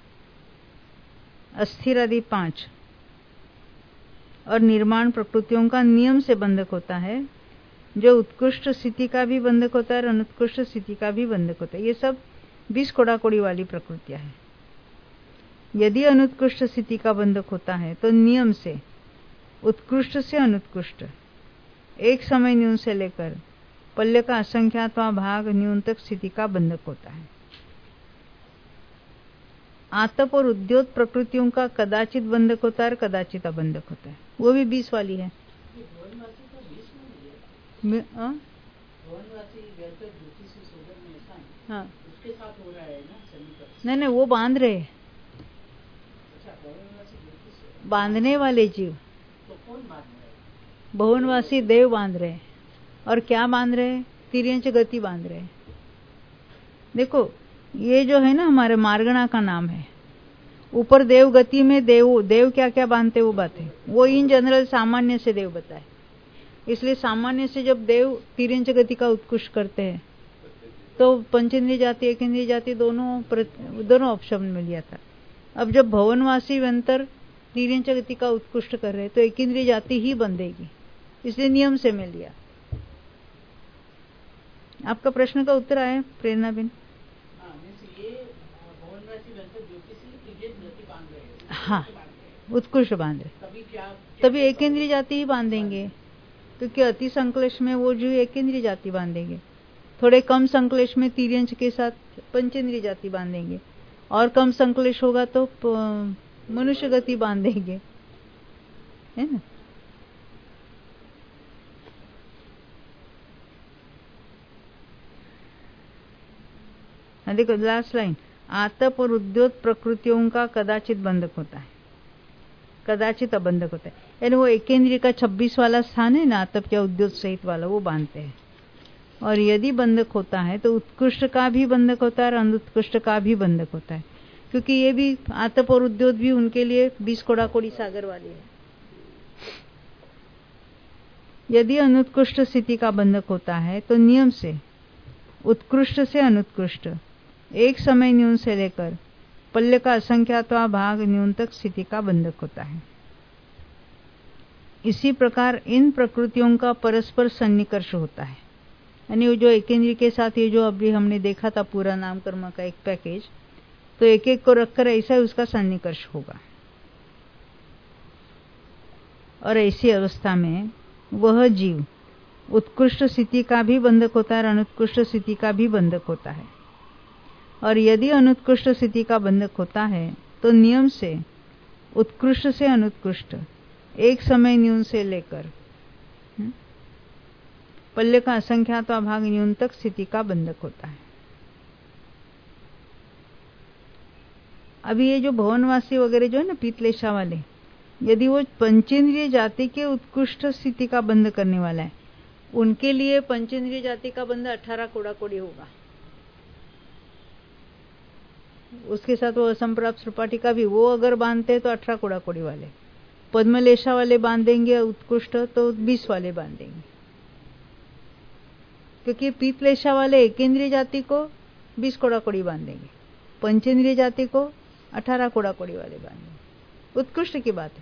अस्थिर आदि पांच और निर्माण प्रकृतियों का नियम से बंधक होता है, जो उत्कृष्ट स्थिति का भी बंधक होता है और अनुत्कृष्ट स्थिति का भी बंधक होता है। ये सब बीस कोड़ा कोड़ी वाली प्रकृतियां हैं। यदि अनुत्कृष्ट स्थिति का बंधक होता है तो नियम से उत्कृष्ट से अनुत्कृष्ट, एक समय न्यून से लेकर पल्य का असंख्यातवां भाग न्यून तक स्थिति का बंधक होता है। आतप और उद्योत प्रकृतियों का कदाचित बंधक होता है और कदाचित अबंधक होता है। वो भी बीस वाली है। हाँ,
उसके साथ हो रहा है ना सन्निकर्ष।
नहीं नहीं, वो बांध रहे, बांधने वाले जीव।
तो कौन बांध रहा है?
भुवनवासी देव बांध रहे। और क्या बांध रहे? तिर्यंच गति बांध रहे। देखो ये जो है ना हमारे मार्गणा का नाम है। ऊपर देव गति में देव देव क्या क्या बांधते वो बात है, वो इन जनरल सामान्य से देव बताए। इसलिए सामान्य से जब देव तिर्यंच गति का उत्कृष्ट करते हैं तो पंचेंद्रिय जाति, एक इंद्रिय जाति दोनों दोनों ऑप्शन में लिया था। अब जब भवनवासी व्यंतर तिर्यंच गति का उत्कृष्ट कर रहे तो एक इंद्रिय जाति ही बंधेगी, इसलिए नियम से मिल लिया। आपका प्रश्न का उत्तर आया प्रेरणा बिन? हाँ, उत्कृष्ट बांध रहे, तभी एक इंद्रिय जाति ही बांधेंगे, क्योंकि अति संक्लेश में वो जो एक इंद्रिय जाति बांधेंगे, थोड़े कम संक्लेश में तिर्यंच के साथ पंचेंद्रिय जाति बांधेंगे, और कम संक्लेश होगा तो मनुष्य गति बांधेंगे, है ना। देखो लास्ट लाइन, आतप और उद्योत प्रकृतियों का कदाचित बंधक होता है, कदाचित अबंधक होता है। यानी वो एकेंद्रिय का छब्बीस वाला स्थान है ना, आतप या उद्योत सहित वाला, वो बांधते हैं। और यदि बंधक होता है तो उत्कृष्ट का भी बंधक होता है और अनुत्कृष्ट का भी बंधक होता है, क्योंकि ये भी आतप और उद्योत भी उनके लिए बीस कोड़ा कोड़ी सागर वाली है। यदि अनुत्कृष्ट स्थिति का बंधक होता है तो नियम से उत्कृष्ट से अनुत्कृष्ट एक समय न्यून से लेकर पल्य का असंख्यातवा भाग न्यून तक स्थिति का बंधक होता है। इसी प्रकार इन प्रकृतियों का परस्पर सन्निकर्ष होता है, यानी जो एक इंद्रिय के साथ ये जो अभी हमने देखा था पूरा नाम कर्म का एक पैकेज, तो एक एक को रखकर ऐसा ही उसका सन्निकर्ष होगा। और ऐसी अवस्था में वह जीव उत्कृष्ट स्थिति का भी बंधक होता है और अनुत्कृष्ट स्थिति का भी बंधक होता है। और यदि अनुत्कृष्ट स्थिति का बंधक होता है तो नियम से उत्कृष्ट से अनुत्कृष्ट एक समय न्यून से लेकर पल्य का असंख्यातवा भाग न्यून तक स्थिति का बंधक होता है। अभी ये जो भवनवासी वगैरह जो है ना पीतलेशा वाले, यदि वो पंचेंद्रिय जाति के उत्कृष्ट स्थिति का बंध करने वाला है, उनके लिए पंचेंद्रिय जाति का बंध अठारह कोड़ा कोड़ी होगा। उसके साथ वो असंप्राप्त सृपाटी का भी वो अगर बांधते हैं तो अठारह कोड़ा कोड़ी वाले, पद्मलेशा वाले बांधेंगे उत्कृष्ट तो बीस वाले बांधेंगे, क्योंकि पीतलेशा वाले एकेंद्रिय जाति को बीस कोड़ा कोड़ी बांधेंगे, पंचेंद्रिय जाति को अठारह कोड़ा कोड़ी वाले बांधेंगे। उत्कृष्ट की बात है।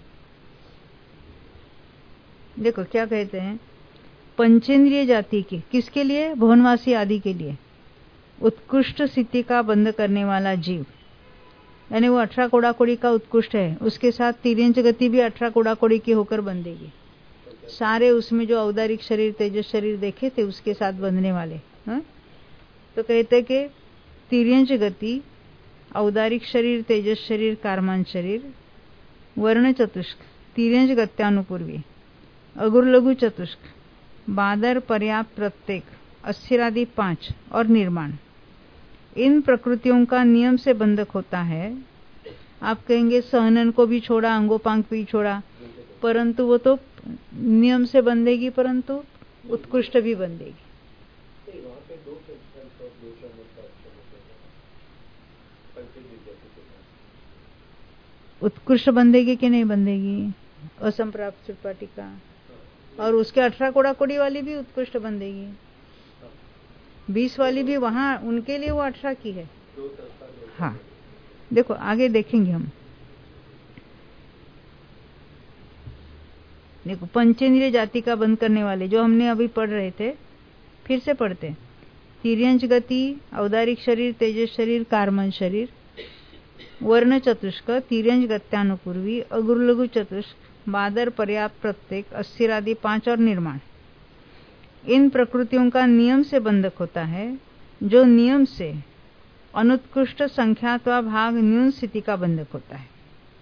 देखो क्या कहते हैं, पंचेंद्रिय जाति के किसके लिए? भवनवासी आदि के लिए उत्कृष्ट स्थिति का बंध करने वाला जीव, यानी वो अठारह कोड़ा कोड़ी का उत्कृष्ट है, उसके साथ तिर्यंच गति भी अठारह कोड़ा कोड़ी की होकर बंधेगी। सारे उसमें जो औदारिक शरीर तेजस शरीर देखे थे उसके साथ बंधने वाले, हा? तो कहते कि तिर्यंच गति, औदारिक शरीर, तेजस शरीर, कारमान शरीर, वर्ण चतुष्क, तिर्यंच गत्यानुपूर्वी, अगुर लघु चतुष्क, बादर, पर्याप्त, प्रत्येक, अस्थिरादि पांच और निर्माण, इन प्रकृतियों का नियम से बंधक होता है। आप कहेंगे सहनन को भी छोड़ा, अंगोपांग भी छोड़ा, परंतु वो तो नियम से बंधेगी, परंतु उत्कृष्ट भी बंधेगी। उत्कृष्ट बंधेगी कि नहीं बंधेगी? असंप्राप्त सृपाटी का, और उसके अठारह कोड़ा कोड़ी वाली भी उत्कृष्ट बंधेगी, बीस वाली भी वहां उनके लिए वो अठारह की है। हाँ देखो आगे देखेंगे हम। देखो पंचेंद्रिय जाति का बंध करने वाले जो हमने अभी पढ़ रहे थे, फिर से पढ़ते। तिर्यंच गति, औदारिक शरीर, तेजस शरीर, कारमन शरीर, वर्ण चतुष्क, तिर्यंच गत्यानुपूर्वी, अगुर लघु चतुष्क, बादर, पर्याप्त, प्रत्येक, अस्थिरादि पांच और निर्माण, इन प्रकृतियों का नियम से बंधक होता है, जो नियम से अनुत्कृष्ट संख्यात्वा भाग न्यून स्थिति का बंधक होता है।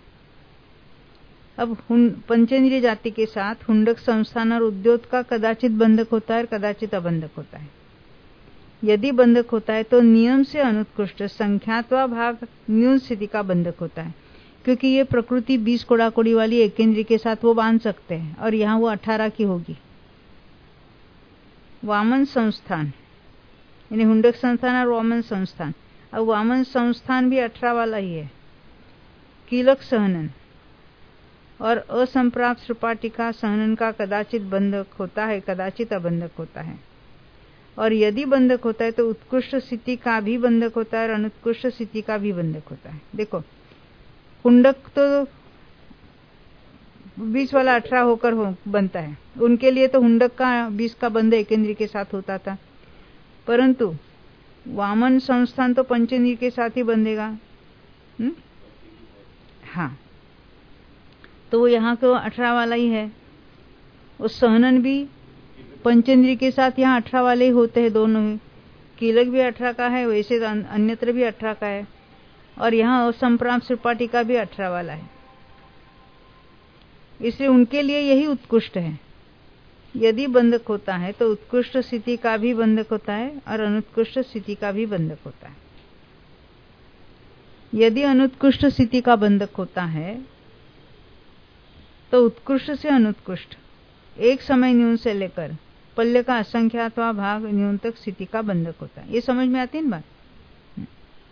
अब पंचेंद्रिय जाति के साथ हुंडक संस्थान और उद्योग का कदाचित बंधक होता है और कदाचित अबंधक होता है। यदि बंधक होता है तो नियम से अनुत्कृष्ट संख्यात्वा भाग न्यून स्थिति का बंधक होता है, क्योंकि ये प्रकृति बीस कोड़ा कोड़ी वाली एक इंद्रिय के साथ वो बांध सकते हैं और यहाँ वो अठारह की होगी। वामन संस्थान यानी हुंडक संस्थान और वामन संस्थान, अब वामन संस्थान भी अठारह वाला ही है। कीलक सहनन और असंप्राप्त सृपाटिका सहनन का कदाचित बंधक होता है, कदाचित अबंधक होता है। और यदि बंधक होता है तो उत्कृष्ट स्थिति का भी बंधक होता है और अनुत्कृष्ट स्थिति का भी बंधक होता है। देखो हुंडक तो बीस वाला अठारह होकर हो बनता है, उनके लिए तो हुंडक का बीस का बंध एक इंद्रिय के साथ होता था, परंतु वामन संस्थान तो पंचेंद्रिय के साथ ही बंधेगा। हुँ? हाँ, तो वो यहाँ को अठारह वाला ही है। उस सहनन भी पंचेंद्रिय के साथ यहाँ अठारह वाले ही होते हैं, दोनों ही। कीलक भी अठारह का है, वैसे अन्यत्र भी अठारह का है, और यहाँ असंप्राप्त सृपाटिका भी अठारह वाला है। इसलिए उनके लिए यही उत्कृष्ट है। यदि बंधक होता है तो उत्कृष्ट स्थिति का भी बंधक होता है और अनुत्कृष्ट स्थिति का भी बंधक होता है। यदि अनुत्कृष्ट स्थिति का बंधक होता है तो उत्कृष्ट से अनुत्कृष्ट एक समय न्यून से लेकर पल्य का असंख्यातवा भाग न्यून तक स्थिति का बंधक होता है। ये समझ में आती है ना बात?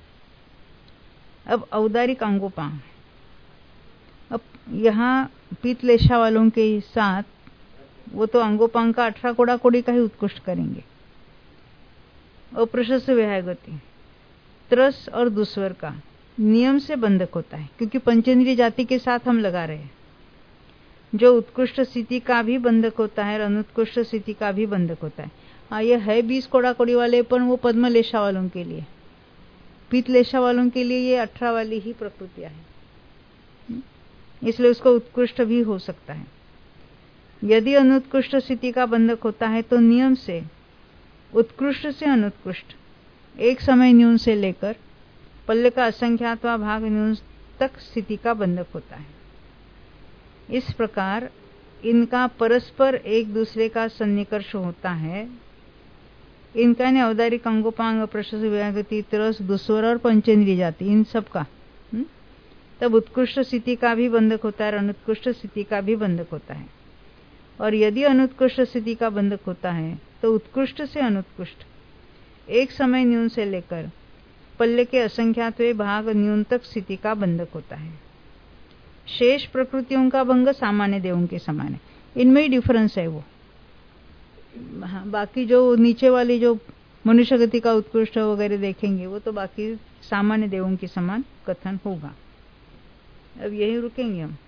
अब औदारिक अंगोपांग, अब यहाँ पीतलेशा वालों के साथ वो तो अंगोपांग का अठारह कोड़ा कोड़ी का ही उत्कृष्ट करेंगे। अप्रशस्त विहाय गति त्रस और दुस्वर का नियम से बंधक होता है, क्योंकि पंचेंद्रिय जाति के साथ हम लगा रहे हैं। जो उत्कृष्ट स्थिति का भी बंधक होता है और अनुत्कृष्ट स्थिति का भी बंधक होता है। हाँ, ये है बीस कोड़ा कोड़ी वाले, पर वो पद्मलेशा वालों के लिए, पीतलेशा वालों के लिए ये अठारह वाली ही प्रकृतियां है, इसलिए उसको उत्कृष्ट भी हो सकता है। यदि अनुत्कृष्ट स्थिति का बंधक होता है तो नियम से उत्कृष्ट से अनुत्कृष्ट एक समय न्यून से लेकर पल्ले का असंख्यातवा भाग न्यून तक स्थिति का बंधक होता है। इस प्रकार इनका परस्पर एक दूसरे का सन्निकर्ष होता है। इनका ने औदारिक अंगोपांग प्रशस्त विहागति त्रस दुस्वर और पंचेंद्रिय जाति, इन सब का हुँ? तब उत्कृष्ट स्थिति का भी बंधक होता है और अनुत्कृष्ट स्थिति का भी बंधक होता है। और यदि अनुत्कृष्ट स्थिति का बंधक होता है तो उत्कृष्ट से अनुत्कृष्ट एक समय न्यून से लेकर पल्ले के असंख्यातवे भाग न्यून तक स्थिति का बंधक होता है। शेष प्रकृतियों का भंग सामान्य देवों के समान है, इनमें ही डिफरेंस है वो। हाँ, बाकी जो नीचे वाली जो मनुष्य गति का उत्कृष्ट वगैरह देखेंगे वो तो बाकी सामान्य देवों के समान कथन होगा। अब यही रुकेंगे हम।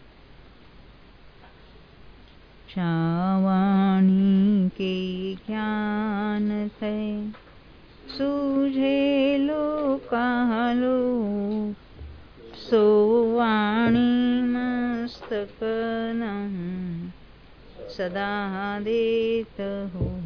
श्रावणी के ज्ञान थे सूझे लो कालो सोवाणी मस्तक नम सदा देत हो।